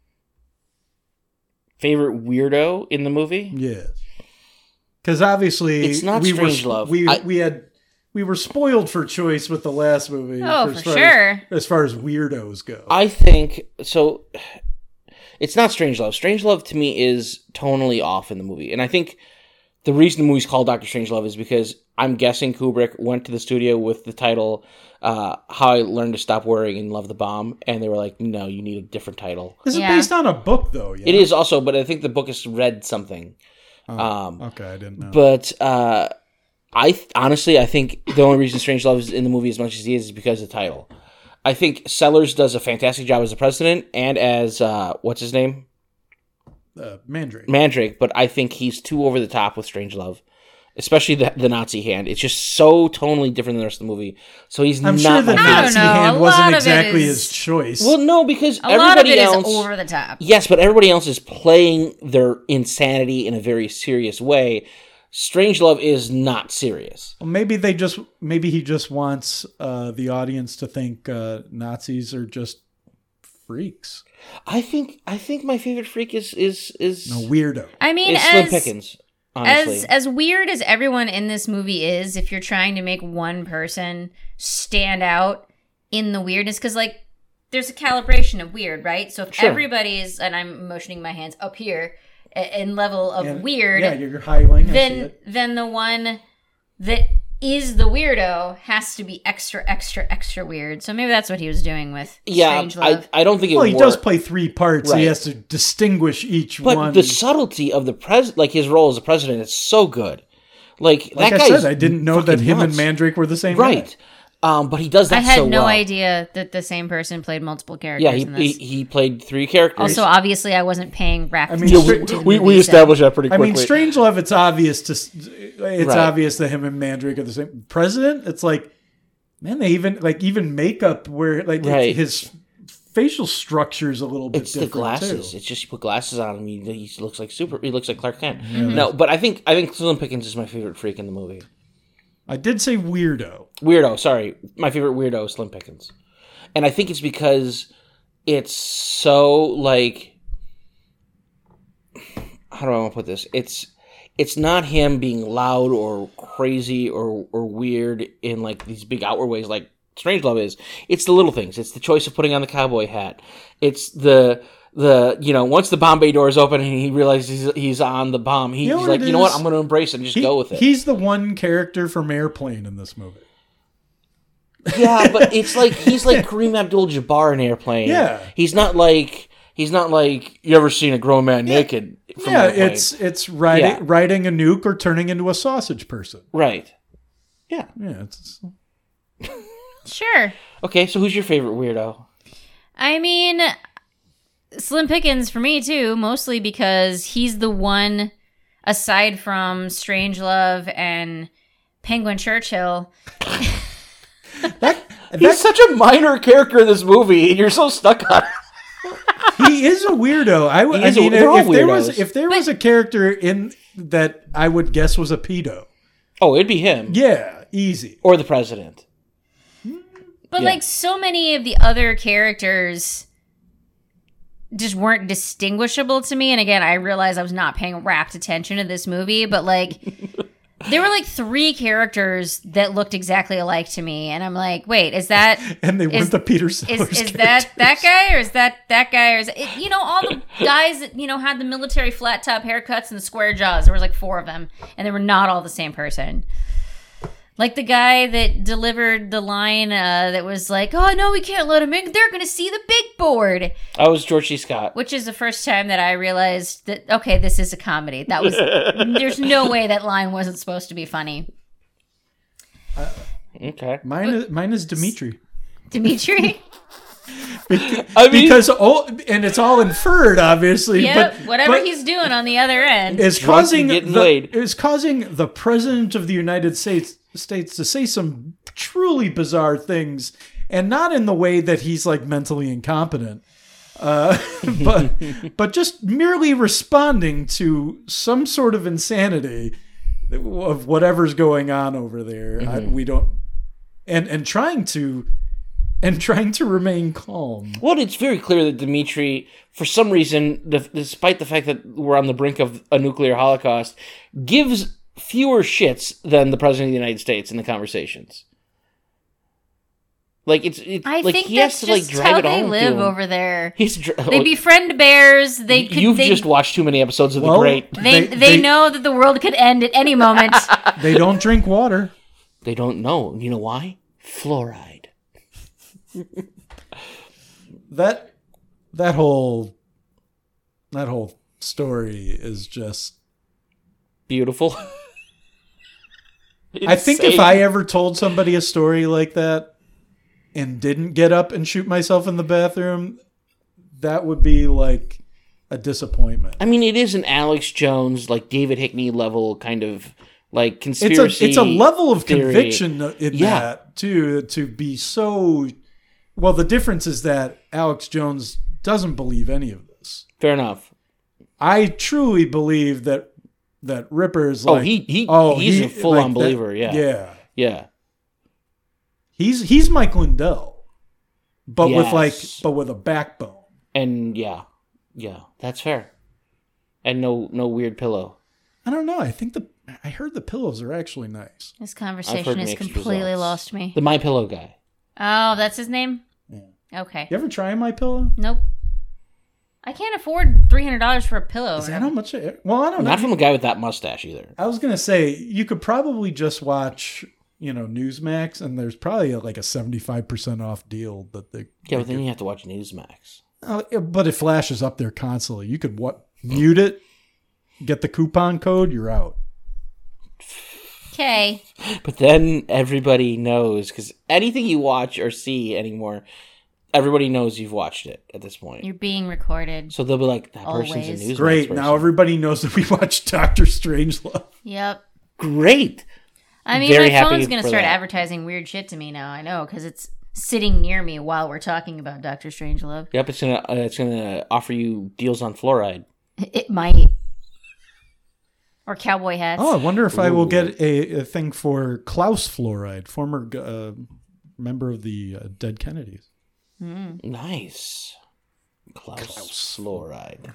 Favorite weirdo in the movie? Yes. Because obviously it's not Strangelove. We were spoiled for choice with the last movie. Oh, for sure. As far as weirdos go. I think, so, it's not Strangelove. Strangelove, to me, is tonally off in the movie. And I think the reason the movie's called Dr. Strangelove is because I'm guessing Kubrick went to the studio with the title, How I Learned to Stop Worrying and Love the Bomb. And they were like, no, you need a different title. This is based on a book, though. Yeah? It is also, but I think the book has read something. Okay, I didn't know. But, honestly, I think the only reason Strangelove is in the movie as much as he is because of the title. I think Sellers does a fantastic job as the president and as, what's his name? Mandrake, but I think he's too over the top with Strangelove. Especially the Nazi hand. It's just so tonally different than the rest of the movie. So he's I'm not sure the my Nazi favorite. hand wasn't exactly his choice. Well, no, because a lot of it is over the top. Yes, but everybody else is playing their insanity in a very serious way. Strangelove is not serious. Well, maybe he just wants the audience to think Nazis are just freaks. I think my favorite freak is no weirdo. I mean, Slim Pickens. Honestly. As weird as everyone in this movie is, if you're trying to make one person stand out in the weirdness, because like there's a calibration of weird, right? So if everybody's, and I'm motioning my hands up here in level of weird, you're highlighting. Then the one that is the weirdo has to be extra, extra, extra weird. So maybe that's what he was doing with Strangelove. I don't think it. Well, he does play three parts. Right. He has to distinguish each one. But the subtlety of the president, like his role as a president, is so good. Like that I guy. said, I didn't know that him and Mandrake were the same right. guy. But he does that so well. I had no idea that the same person played multiple characters in this. he played 3 characters. Also, obviously, I wasn't paying rapt we established that pretty quickly. I mean, Strangelove, it's obvious obvious that him and Mandrake are the same. President, it's like, man, they even makeup where his facial structure is a little bit different. It's the glasses. Too. It's just you put glasses on him, he looks like he looks like Clark Kent. Mm-hmm. No, but I think Slim Pickens is my favorite freak in the movie. I did say weirdo. Sorry. My favorite weirdo is Slim Pickens. And I think it's because it's so, like... How do I want to put this? It's not him being loud or crazy or weird in, like, these big outward ways like Strangelove is. It's the little things. It's the choice of putting on the cowboy hat. It's the once the bomb bay doors open and he realizes he's on the bomb, he's like, you know what, I'm going to embrace it and just go with it. He's the one character from Airplane in this movie. Yeah, but it's like he's like Kareem Abdul-Jabbar in Airplane. Yeah, he's not like you ever seen a grown man naked. From Airplane. it's riding a nuke or turning into a sausage person. Right. Yeah. It's Sure. Okay, so who's your favorite weirdo? I mean, Slim Pickens for me too, mostly because he's the one, aside from Strangelove and Penguin Churchill. He's such a minor character in this movie, and you're so stuck on it. He is a weirdo. If there was a character in that I would guess was a pedo. Oh, it'd be him. Yeah, easy. Or the president. But like so many of the other characters just weren't distinguishable to me. And again, I realized I was not paying rapt attention to this movie, but like there were like 3 characters that looked exactly alike to me. And I'm like, wait, is that... And they weren't the Peter Sellers Is that guy or is that guy? Or is it, all the guys that, had the military flat top haircuts and the square jaws. There was like 4 of them. And they were not all the same person. Like the guy that delivered the line that was like, oh, no, we can't let him in. They're going to see the big board. I was George C. Scott. Which is the first time that I realized that, okay, this is a comedy. That was, there's no way that line wasn't supposed to be funny. Okay. Mine is Dimitri. Dimitri? Because it's all inferred, obviously. Yep, but whatever he's doing on the other end is causing the president of the United States to say some truly bizarre things, and not in the way that he's like mentally incompetent, but just merely responding to some sort of insanity of whatever's going on over there. Mm-hmm. We don't, and trying to remain calm. Well, it's very clear that Dimitri, for some reason, despite the fact that we're on the brink of a nuclear holocaust, gives fewer shits than the president of the United States in the conversations. Like I like think he that's has to like just drive how it they home live to him. over there. They They befriend bears. You've just watched too many episodes of The Great. They know that the world could end at any moment. They don't drink water. They don't know. You know why? Fluoride. That whole story is just beautiful. I think if I ever told somebody a story like that and didn't get up and shoot myself in the bathroom, that would be like a disappointment. I mean, it is an Alex Jones, like David Hickney level kind of like conspiracy. It's a level of theory. conviction in that too, to be so. Well, the difference is that Alex Jones doesn't believe any of this. Fair enough. I truly believe that Ripper is like... he's a full-on believer, yeah. Yeah. He's Mike Lindell, but with a backbone. And yeah, that's fair. And no weird pillow. I don't know. I heard the pillows are actually nice. This conversation has completely lost me. The My Pillow guy. Oh, that's his name? Yeah. Okay. You ever try My Pillow? Nope. I can't afford $300 for a pillow. Is that how much? Well, I don't know. Not from a guy with that mustache either. I was gonna say you could probably just watch, Newsmax, and there's probably like a 75% off deal that they. Yeah, but then you have to watch Newsmax. But it flashes up there constantly. You could mute it, get the coupon code, you're out. Okay. But then everybody knows, because anything you watch or see anymore, everybody knows you've watched it at this point. You're being recorded. So they'll be like, that Always. person's a Newsmax Great. person. Now everybody knows that we watched Dr. Strangelove. Yep. Great. I mean, Very my happy phone's going to for start that. advertising weird shit to me now. I know, because it's sitting near me while we're talking about Dr. Strangelove. Yep, it's gonna offer you deals on fluoride. It might. Or cowboy hats. Oh, I wonder if I will get a thing for Klaus Fluoride, former member of the Dead Kennedys. Nice. Klaus Fluoride.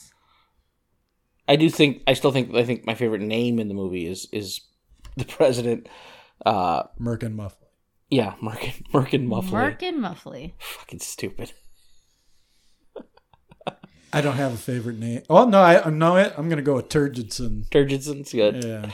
I think my favorite name in the movie is the president. Merkin Muffley. Yeah, Merkin Muffley. Merkin Muffley. Fucking stupid. I don't have a favorite name. Oh no, I know it. I'm gonna go with Turgidson. Turgidson's good. Yeah,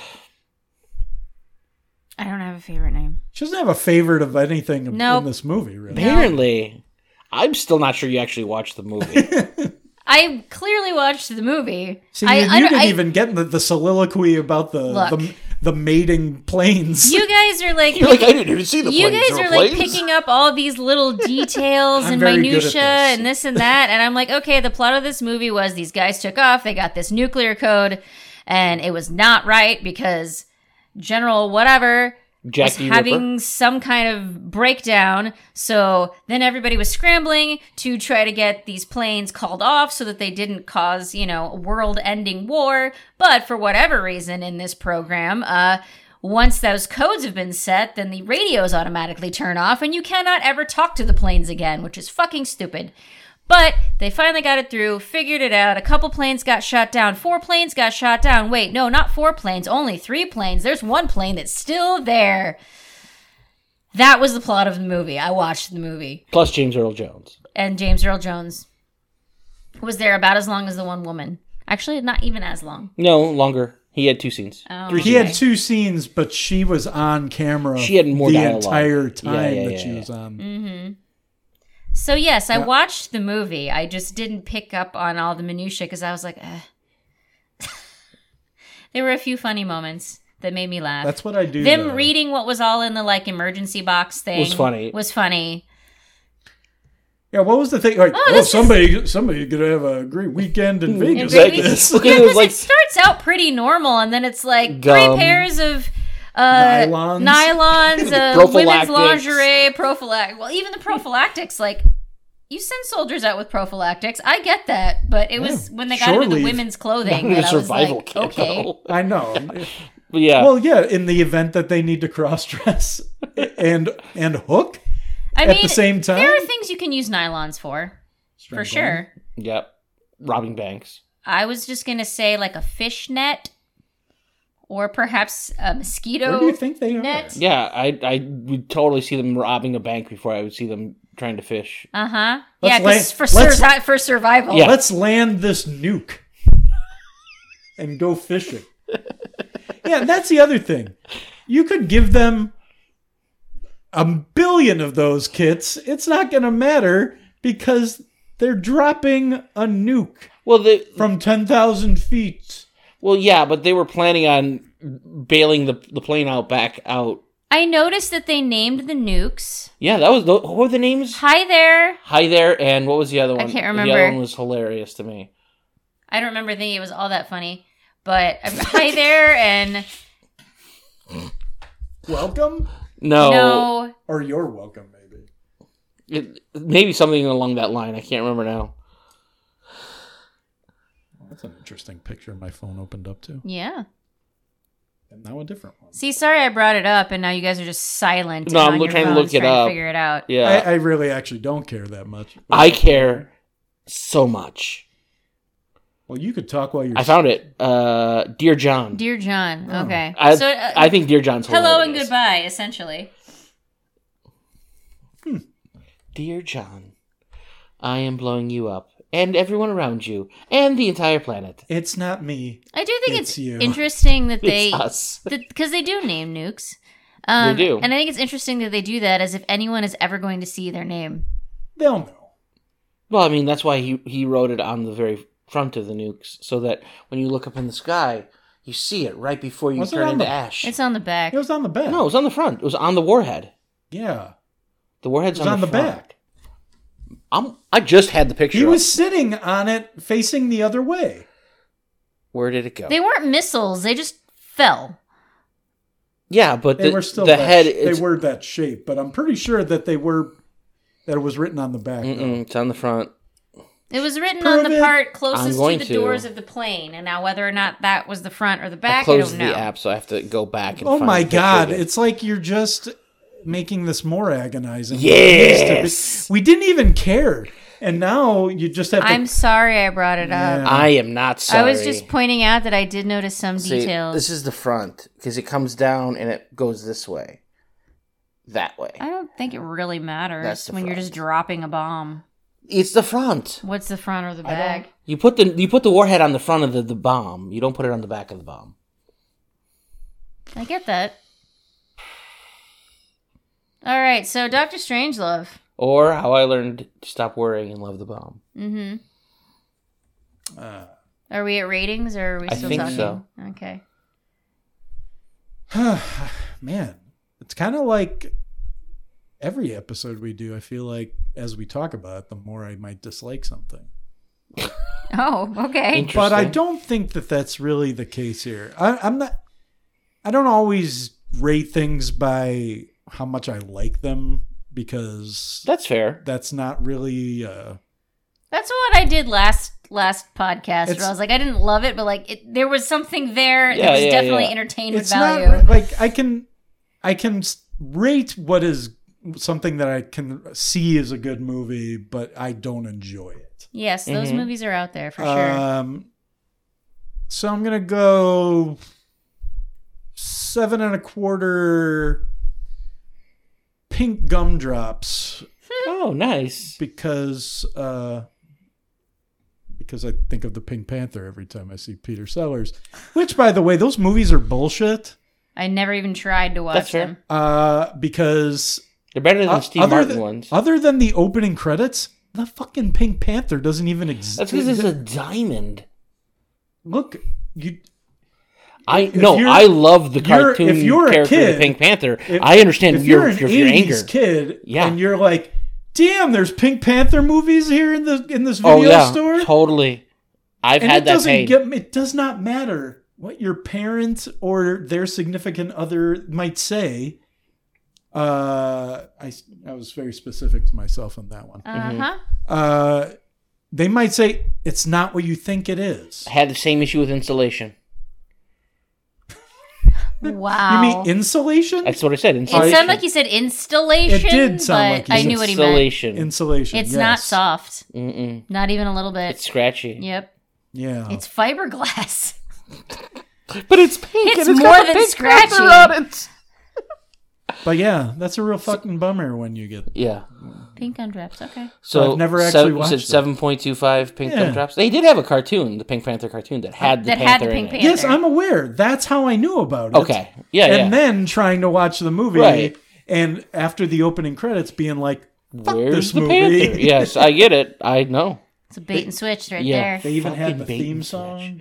I don't have a favorite name. she doesn't have a favorite of anything Nope. in this movie, really. Apparently, I'm still not sure you actually watched the movie. I clearly watched the movie. See, I you didn't even get the soliloquy about the mating planes. You guys are like, You're like, I didn't even see the you planes. guys There are were like planes. picking up all these little details I'm and very good at minutia this. and this and that, and I'm like, okay, the plot of this movie was these guys took off, they got this nuclear code, and it was not right because General whatever Jack was D. having some kind of breakdown. So then everybody was scrambling to try to get these planes called off so that they didn't cause, a world-ending war. But for whatever reason in this program, once those codes have been set, then the radios automatically turn off and you cannot ever talk to the planes again, which is fucking stupid. But they finally got it through, figured it out. A couple planes got shot down. 4 planes got shot down. Wait, no, not 4 planes, only 3 planes. There's 1 plane that's still there. That was the plot of the movie. I watched the movie. Plus James Earl Jones. And James Earl Jones was there about as long as the one woman. Actually, not even as long. No, longer. He had 2 scenes. Oh, He had 2 scenes, but she was on camera. She had more the dialogue. entire time Yeah, that she yeah. was on. Mm-hmm. So yes, I watched the movie. I just didn't pick up on all the minutia because I was like, There were a few funny moments that made me laugh. That's what I do. Them though. reading what was all in the emergency box thing Was funny. Yeah, what was the thing? Like, this somebody could have a great weekend in Vegas. Vegas. Like this. Look Yeah, at it was because like it starts out pretty normal, and then it's like 3 Gum. pairs of Nylons. women's Prophylactics. lingerie, prophylactic. Well, even the prophylactics, like you send soldiers out with prophylactics. I get that, but it was when they got shore into the leave. women's clothing in a that I was survival like, kit. okay. though. I know. But yeah. Well, yeah, in the event that they need to cross dress and hook I at mean, the same time. there are things you can use nylons for sure. Yep. Robbing banks. I was just gonna say like a fish net, or perhaps a mosquito. Where do you think they are? net. Yeah, I would totally see them robbing a bank before I would see them trying to fish. Uh huh. Let's Yeah, because land- for survival. Yeah. Let's land this nuke and go fishing. Yeah, that's the other thing. You could give them 1 billion of those kits. It's not going to matter because they're dropping a nuke Well, from 10,000 feet. well, yeah, but they were planning on bailing the plane back out. I noticed that they named the nukes. Yeah, that was what were the names? Hi there. Hi there, and what was the other one? can't The remember. other one was hilarious to me. I don't remember thinking it was all that funny, but hi there and Welcome? no. Or you're welcome, maybe. Maybe something along that line. I can't remember now. That's an interesting picture my phone opened up to. Yeah. And now a different one. See, sorry I brought it up, and now you guys are just silent. No, and I'm on your trying to phones look it up. Figure it out. Yeah, I really actually don't care that much. I care so much. Well, you could talk while you're... I found it. Dear John. Dear John. Oh. Okay. I think Dear John's hilarious. hello and goodbye, essentially. Dear John, I am blowing you up, and everyone around you, and the entire planet. It's not me. I do think It's it's you. interesting that they... It's us. Because they do name nukes. They do. And I think it's interesting that they do that as if anyone is ever going to see their name. They'll know. Well, I mean, that's why he wrote it on the very front of the nukes, so that when you look up in the sky, you see it right before you Was it turn on into the- ash. It's on the back. It was on the back. No, it was on the front. It was on the warhead. Yeah. The warhead's It was on the front. back. I just had the picture. He up. was sitting on it facing the other way. Where did it go? They weren't missiles. They just fell. Yeah, but They were still the that head. they were that shape, but I'm pretty sure that that it was written on the back. though. It's on the front. It was written Prove on the it. part I'm closest to going the to. doors of the plane. And now whether or not that was the front or the I back, I closed don't know. the app, so I have to go back and Oh find my the picture god, again. it's like you're just making this more agonizing. Yes! We didn't even care. And now you just have to I'm sorry I brought it up. Yeah. I am not sorry. I was just pointing out that I did notice some See, details. this is the front, because it comes down and it goes this way. That way. I don't think it really matters That's the when you're front. just dropping a bomb. It's the front. What's the front or the I back? You put the warhead on the front of the bomb. You don't put it on the back of the bomb. I get that. All right, so Dr. Strangelove. Or How I Learned to Stop Worrying and Love the Bomb. Mm-hmm. Are we at ratings, or are we still think talking? so. Okay. Man, it's kind of like every episode we do. I feel like as we talk about it, the more I might dislike something. Oh, okay. Interesting. But I don't think that that's really the case here. I'm not. I don't always rate things by how much I like them, because That's fair. that's not really. That's what I did last podcast, where It's- I was like, I didn't love it, but like there was something there Yeah, that was yeah, definitely yeah. entertainment It's value. not like I can rate what is something that I can see as a good movie, but I don't enjoy it. Yes, those Mhm. movies are out there for sure. So I'm gonna go 7.25 pink gumdrops Oh, nice. because I think of the Pink Panther every time I see Peter Sellers. Which, by the way, those movies are bullshit. I never even tried to watch That's fair. them. Because They're better than Steve Martin ones. Other than the opening credits, the fucking Pink Panther doesn't even exist. That's because it's a diamond. Look, you. I you're- love the cartoon if you're a character, kid, the Pink Panther. If- I understand if you're an your 80s anger. kid, Yeah. and you're like, "Damn, there's Pink Panther movies here in this video Oh yeah, store." totally. I've And had it that doesn't pain. it does not matter what your parent or their significant other might say. I was very specific to myself on that one. Uh-huh. They might say it's not what you think it is. I had the same issue with Insulation. Wow. You mean insulation? That's what I said. it Insulation. sounded like you said installation. It did sound but like you I said knew what he meant. Insulation. Insulation. It's yes. not soft. Mm-mm. Not even a little bit. It's scratchy. Yep. Yeah. It's fiberglass. But it's pink. It's and more got the than Pink scratchy. Panther on it. But yeah, that's a real fucking bummer when you get. Yeah. Pink gumdrops. Okay. So I've never actually you watched said it. 7.25 Pink Yeah. Gumdrops. They did have a cartoon, the Pink Panther cartoon, that had the That had Panther the in Pink it. Panther. Yes, I'm aware. That's how I knew about it. Okay. Yeah, And yeah. then trying to watch the movie, Right. and after the opening credits, being like, "Fuck Where's this the movie." Panther? Yes, I get it. I know. It's a bait and switch right Yeah. They even had Fucking the bait theme and song.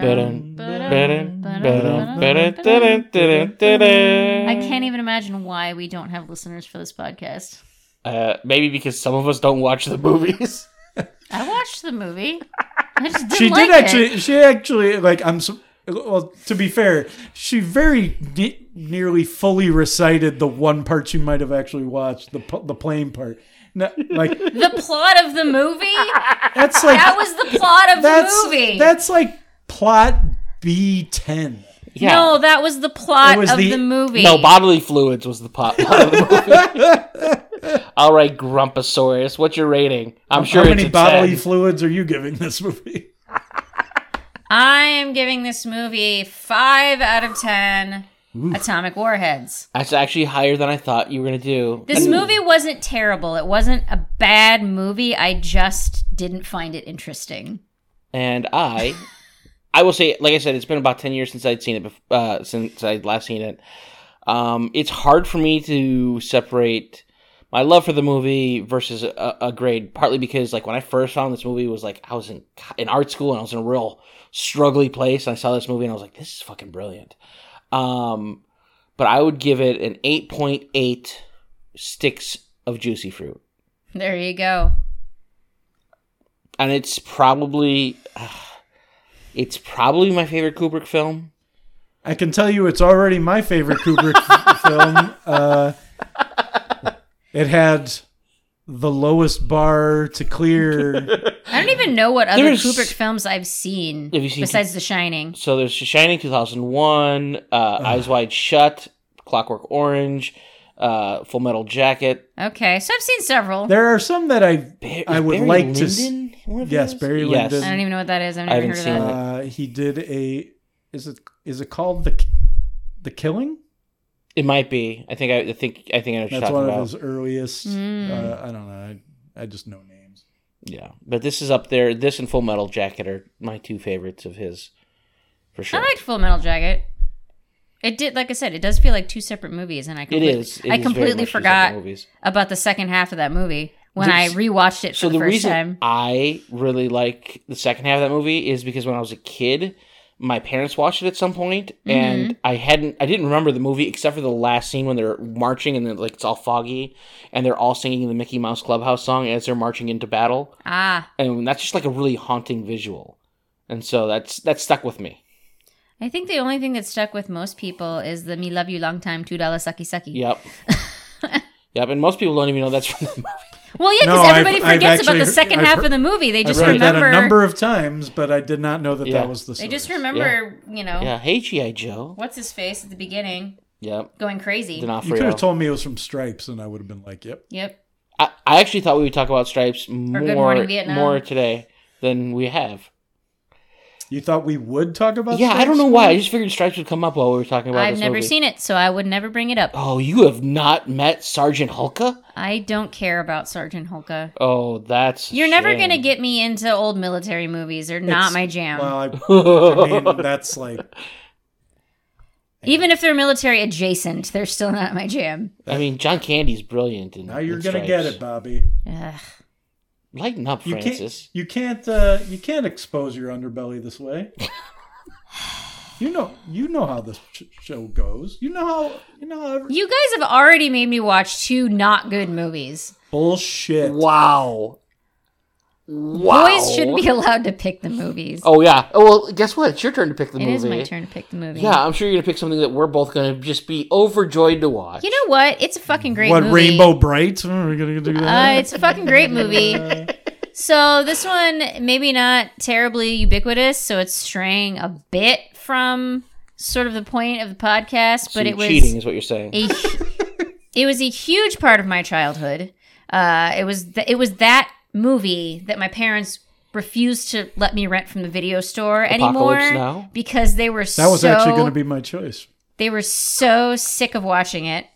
I can't even imagine why we don't have listeners for this podcast. Maybe because some of us don't watch the movies. I watched the movie. I just didn't She like did it. actually. She actually like. Well, to be fair, she very nearly fully recited the one part she might have actually watched, the plane part. No, like The plot of the movie? that's like That was the plot of the movie. That's like plot B10. Yeah. No, that was the plot It was of the- the movie. No, bodily fluids was the plot of the movie. All right, Grumposaurus, what's your rating? I'm sure How it's many a bodily 10. fluids are you giving this movie? I am giving this movie 5 out of 10 atomic warheads. That's actually higher than I thought you were going to do. This movie wasn't terrible. It wasn't a bad movie. I just didn't find it interesting. And I will say, like I said, it's been about 10 years since I'd seen it, since I'd last seen it. It's hard for me to separate my love for the movie versus a grade, partly because like when I first found this movie, it was like I was in art school and I was in a real struggly place, and I saw this movie and I was like, this is fucking brilliant. But I would give it an 8.8 sticks of juicy fruit. There you go. And it's probably my favorite Kubrick film. I can tell you it's already my favorite Kubrick film. It had the lowest bar to clear. I don't even know what other There's- Kubrick films I've seen, Have you seen besides The Shining. So there's Shining 2001, Eyes Wide Shut, Clockwork Orange, Full Metal Jacket. Okay, so I've seen several. There are some that I would Barry like to. Lyndon one of Yes, those? Barry Yes. Lyndon. I don't even know what that is. I've I never haven't heard of seen that. it. He did a. Is it called the Killing? It might be. I think I know what you're That's talking one about. of his earliest. Mm. I don't know. I just know names. Yeah, but this is up there. This and Full Metal Jacket are my two favorites of his, for sure. I liked Full Metal Jacket. It did, like I said, it does feel like two separate movies, and I completely forgot about the second half of that movie when I rewatched it for the first time. I really like the second half of that movie is because when I was a kid, my parents watched it at some point, and I didn't remember the movie except for the last scene when they're marching and then like it's all foggy, and they're all singing the Mickey Mouse Clubhouse song as they're marching into battle. And that's just like a really haunting visual, and so that's stuck with me. I think the only thing that stuck with most people is the "Me Love You Long Time $2 Sucky Sucky." Yep. Yep, and most people don't even know that's from the movie. Well, yeah, because everybody forgets about the second half of the movie. They just remember that a number of times, but I did not know that was the source. They just remember, Yeah, hey, G.I. Joe. What's his face at the beginning? Yep. Going crazy. You could have told me it was from Stripes, and I would have been like, yep. Yep. I actually thought we would talk about Stripes more today than we have. You thought we would talk about Stripes? Yeah, I don't know why. I just figured Stripes would come up while we were talking about this movie. I've never seen it, so I would never bring it up. Oh, you have not met Sergeant Hulka? I don't care about Sergeant Hulka. Oh, that's You're never going to get me into old military movies. They're not my jam. Well, I mean, that's like... Even if they're military adjacent, they're still not my jam. I mean, John Candy's brilliant. Now you're going to get it, Bobby. Ugh. Lighten up, Francis. You can't expose your underbelly this way. You know how this show goes. You know how. You guys have already made me watch 2 not good movies. Bullshit. Wow. Boys shouldn't be allowed to pick the movies. Oh yeah. Oh well, guess what? It's your turn to pick the movie. It is my turn to pick the movie. Yeah, I'm sure you're gonna pick something that we're both gonna just be overjoyed to watch. You know what? It's a fucking great movie. What, Rainbow Bright? Are we gonna do that? It's a fucking great movie. So this one, maybe not terribly ubiquitous, so it's straying a bit from sort of the point of the podcast, but it was cheating, is what you're saying. It was a huge part of my childhood. It was that movie that my parents refused to let me rent from the video store anymore Now? because they were that was actually going to be my choice. They were so sick of watching it.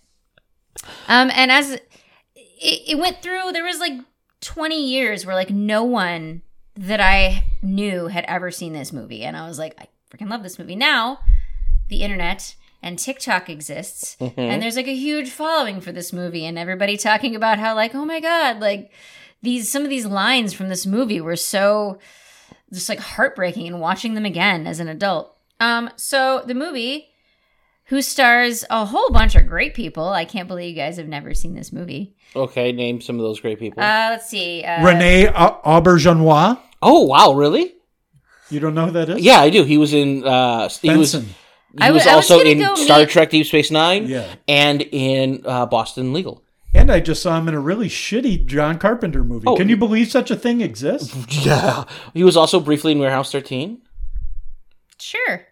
And as it went through, there was like 20 years where like no one that I knew had ever seen this movie. And I was like, I freaking love this movie. Now, the internet and TikTok exists. And there's like a huge following for this movie. And everybody talking about how like, oh my God, like some of these lines from this movie were so just like heartbreaking, and watching them again as an adult. So the movie, who stars a whole bunch of great people. I can't believe you guys have never seen this movie. Okay, name some of those great people. Let's see. Renee Auberjonois. Oh, wow, really? You don't know who that is? Yeah, I do. He was in... Benson. He was also in Star Trek Deep Space Nine and in Boston Legal. And I just saw him in a really shitty John Carpenter movie. Can you believe such a thing exists? Yeah. He was also briefly in Warehouse 13. Sure.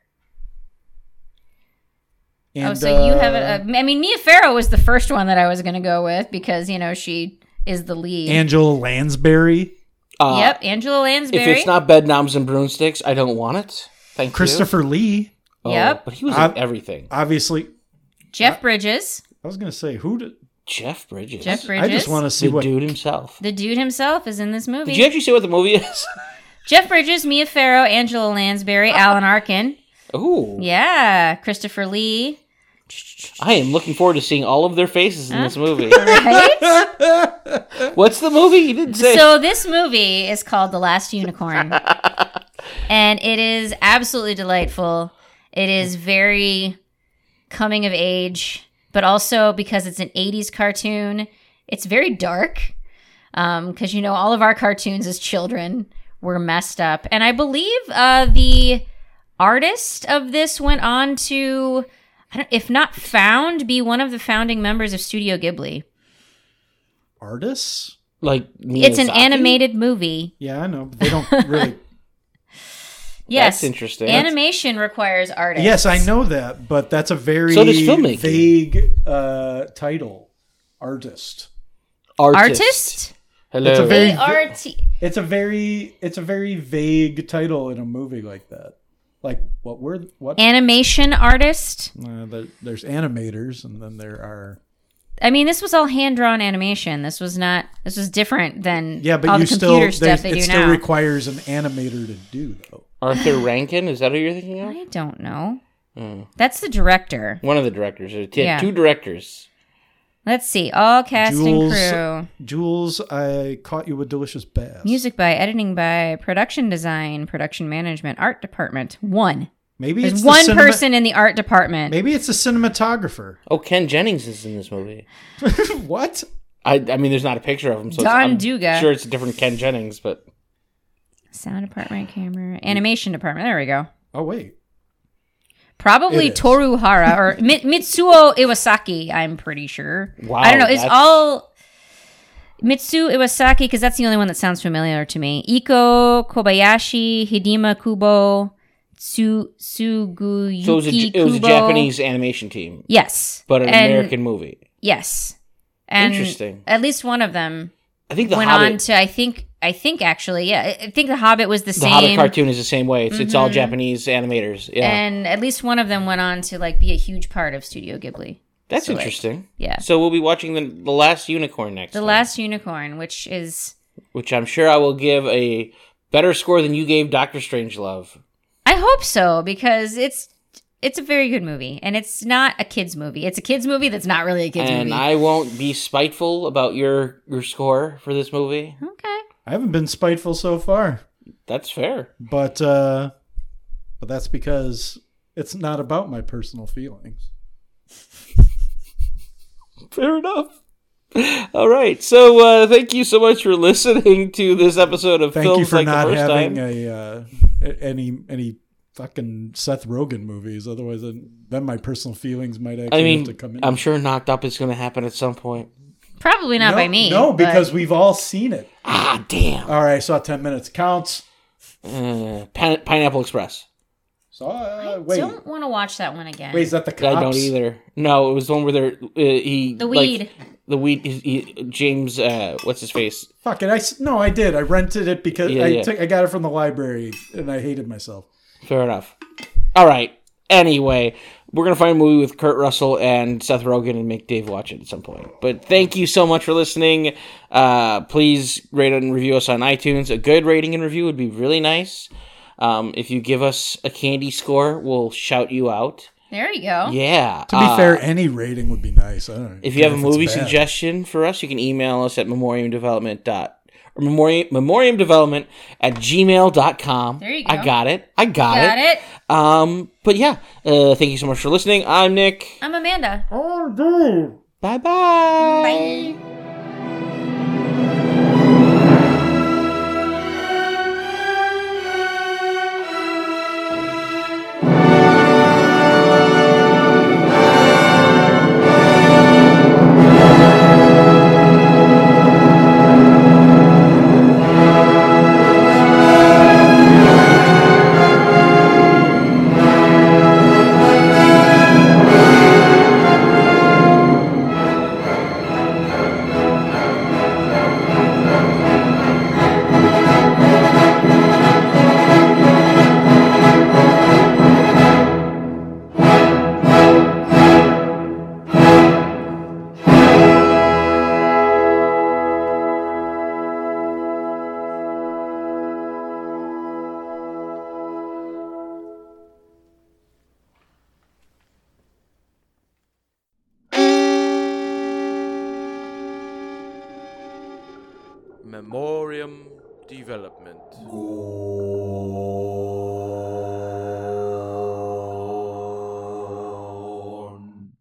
And, so you have I mean, Mia Farrow was the first one that I was going to go with because, she is the lead. Angela Lansbury. Yep, Angela Lansbury. If it's not Bedknobs and Broomsticks, I don't want it. Thank Christopher Lee. Oh, yep. But he was in everything. Obviously. Jeff Bridges. I was going to say, who did... Jeff Bridges. I just want to see the dude himself. The dude himself is in this movie. Did you actually say what the movie is? Jeff Bridges, Mia Farrow, Angela Lansbury, Alan Arkin. Ooh. Yeah, Christopher Lee. I am looking forward to seeing all of their faces in this movie. Right? What's the movie? You didn't say. So this movie is called The Last Unicorn. And it is absolutely delightful. It is very coming of age. But also, because it's an 80s cartoon, it's very dark. Because, all of our cartoons as children were messed up. And I believe the artist of this went on to, if not be one of the founding members of Studio Ghibli. Artists? Like Miyazaki? It's an animated movie. Yeah, I know. But they don't really... Yes, that's interesting. Animation requires artists. Yes, I know that, but that's a very vague title. Artist. Hello. It's a very vague title in a movie like that. Like what? Animation artist. There's animators, and then there are I mean, this was all hand-drawn animation. This was different than Yeah, but all you the computer stuff it they do still now. requires an animator to do, though. Arthur Rankin, is that who you're thinking of? I don't know. That's the director. One of the directors. Yeah. Two directors. Let's see. All cast and crew. Jules, I caught you with delicious bass. Music by, editing by, production design, production management, art department. One. Maybe There's it's one person in the art department. Maybe it's a cinematographer. Oh, Ken Jennings is in this movie. What? I mean, there's not a picture of him, so Don I'm Duga. sure it's a different Ken Jennings, but Sound department, camera, animation department. There we go. Oh, wait. Probably It is. Toru Hara or Mitsuo Iwasaki, I'm pretty sure. Wow, I don't know. It's that's- all Mitsu Iwasaki because that's the only one that sounds familiar to me. Iko Kobayashi, Hidema Kubo, Suguyuki so it was a Kubo. Japanese animation team, Yes. but an And- American movie. Yes. And Interesting. at least one of them I think the went Hobbit, on to, I think actually, yeah. I think The Hobbit was the the same. Hobbit cartoon is the same way. It's all Japanese animators. Yeah, And at least one of them went on to like be a huge part of Studio Ghibli. that's so, like, interesting. yeah. So we'll be watching the Last Unicorn next. The time, Last Unicorn, which which I'm sure I will give a better score than you gave Doctor Strangelove. I hope so because it's a very good movie and it's not a kids movie. It's a kids movie that's not really a kids And movie. I won't be spiteful about your score for this movie. Okay. I haven't been spiteful so far, That's fair. but that's because it's not about my personal feelings. Fair enough. All right. So thank you so much for listening to this episode of Thank Films you for Like not the First having Time. any fucking Seth Rogen movies. Otherwise, then my personal feelings might actually I have mean, to come in. I'm sure Knocked Up is going to happen at some point. Probably not by me. No, but because we've all seen it. Ah, damn. All right, I saw 10 minutes. Counts. Pineapple Express. Wait. don't want to watch that one again. Wait, is that the cops? I don't either. No, it was the one where they're The weed. The weed. James, what's his face? Fuck it. No, I did. I rented it because Yeah, yeah. I got it from the library and I hated myself. Fair enough. All right. Anyway, we're gonna find a movie with Kurt Russell and Seth Rogen and make Dave watch it at some point. But thank you so much for listening. Please rate and review us on iTunes. A good rating and review would be really nice. If you give us a candy score, we'll shout you out. There you go. Yeah. To be fair, any rating would be nice. I don't know. If you have a it's movie bad. suggestion for us, you can email us at memoriamdevelopment@gmail.com. There you go. I got it. Got it. But yeah, thank you so much for listening. I'm Nick. I'm Amanda. Bye-bye. Bye. Memoriam Development.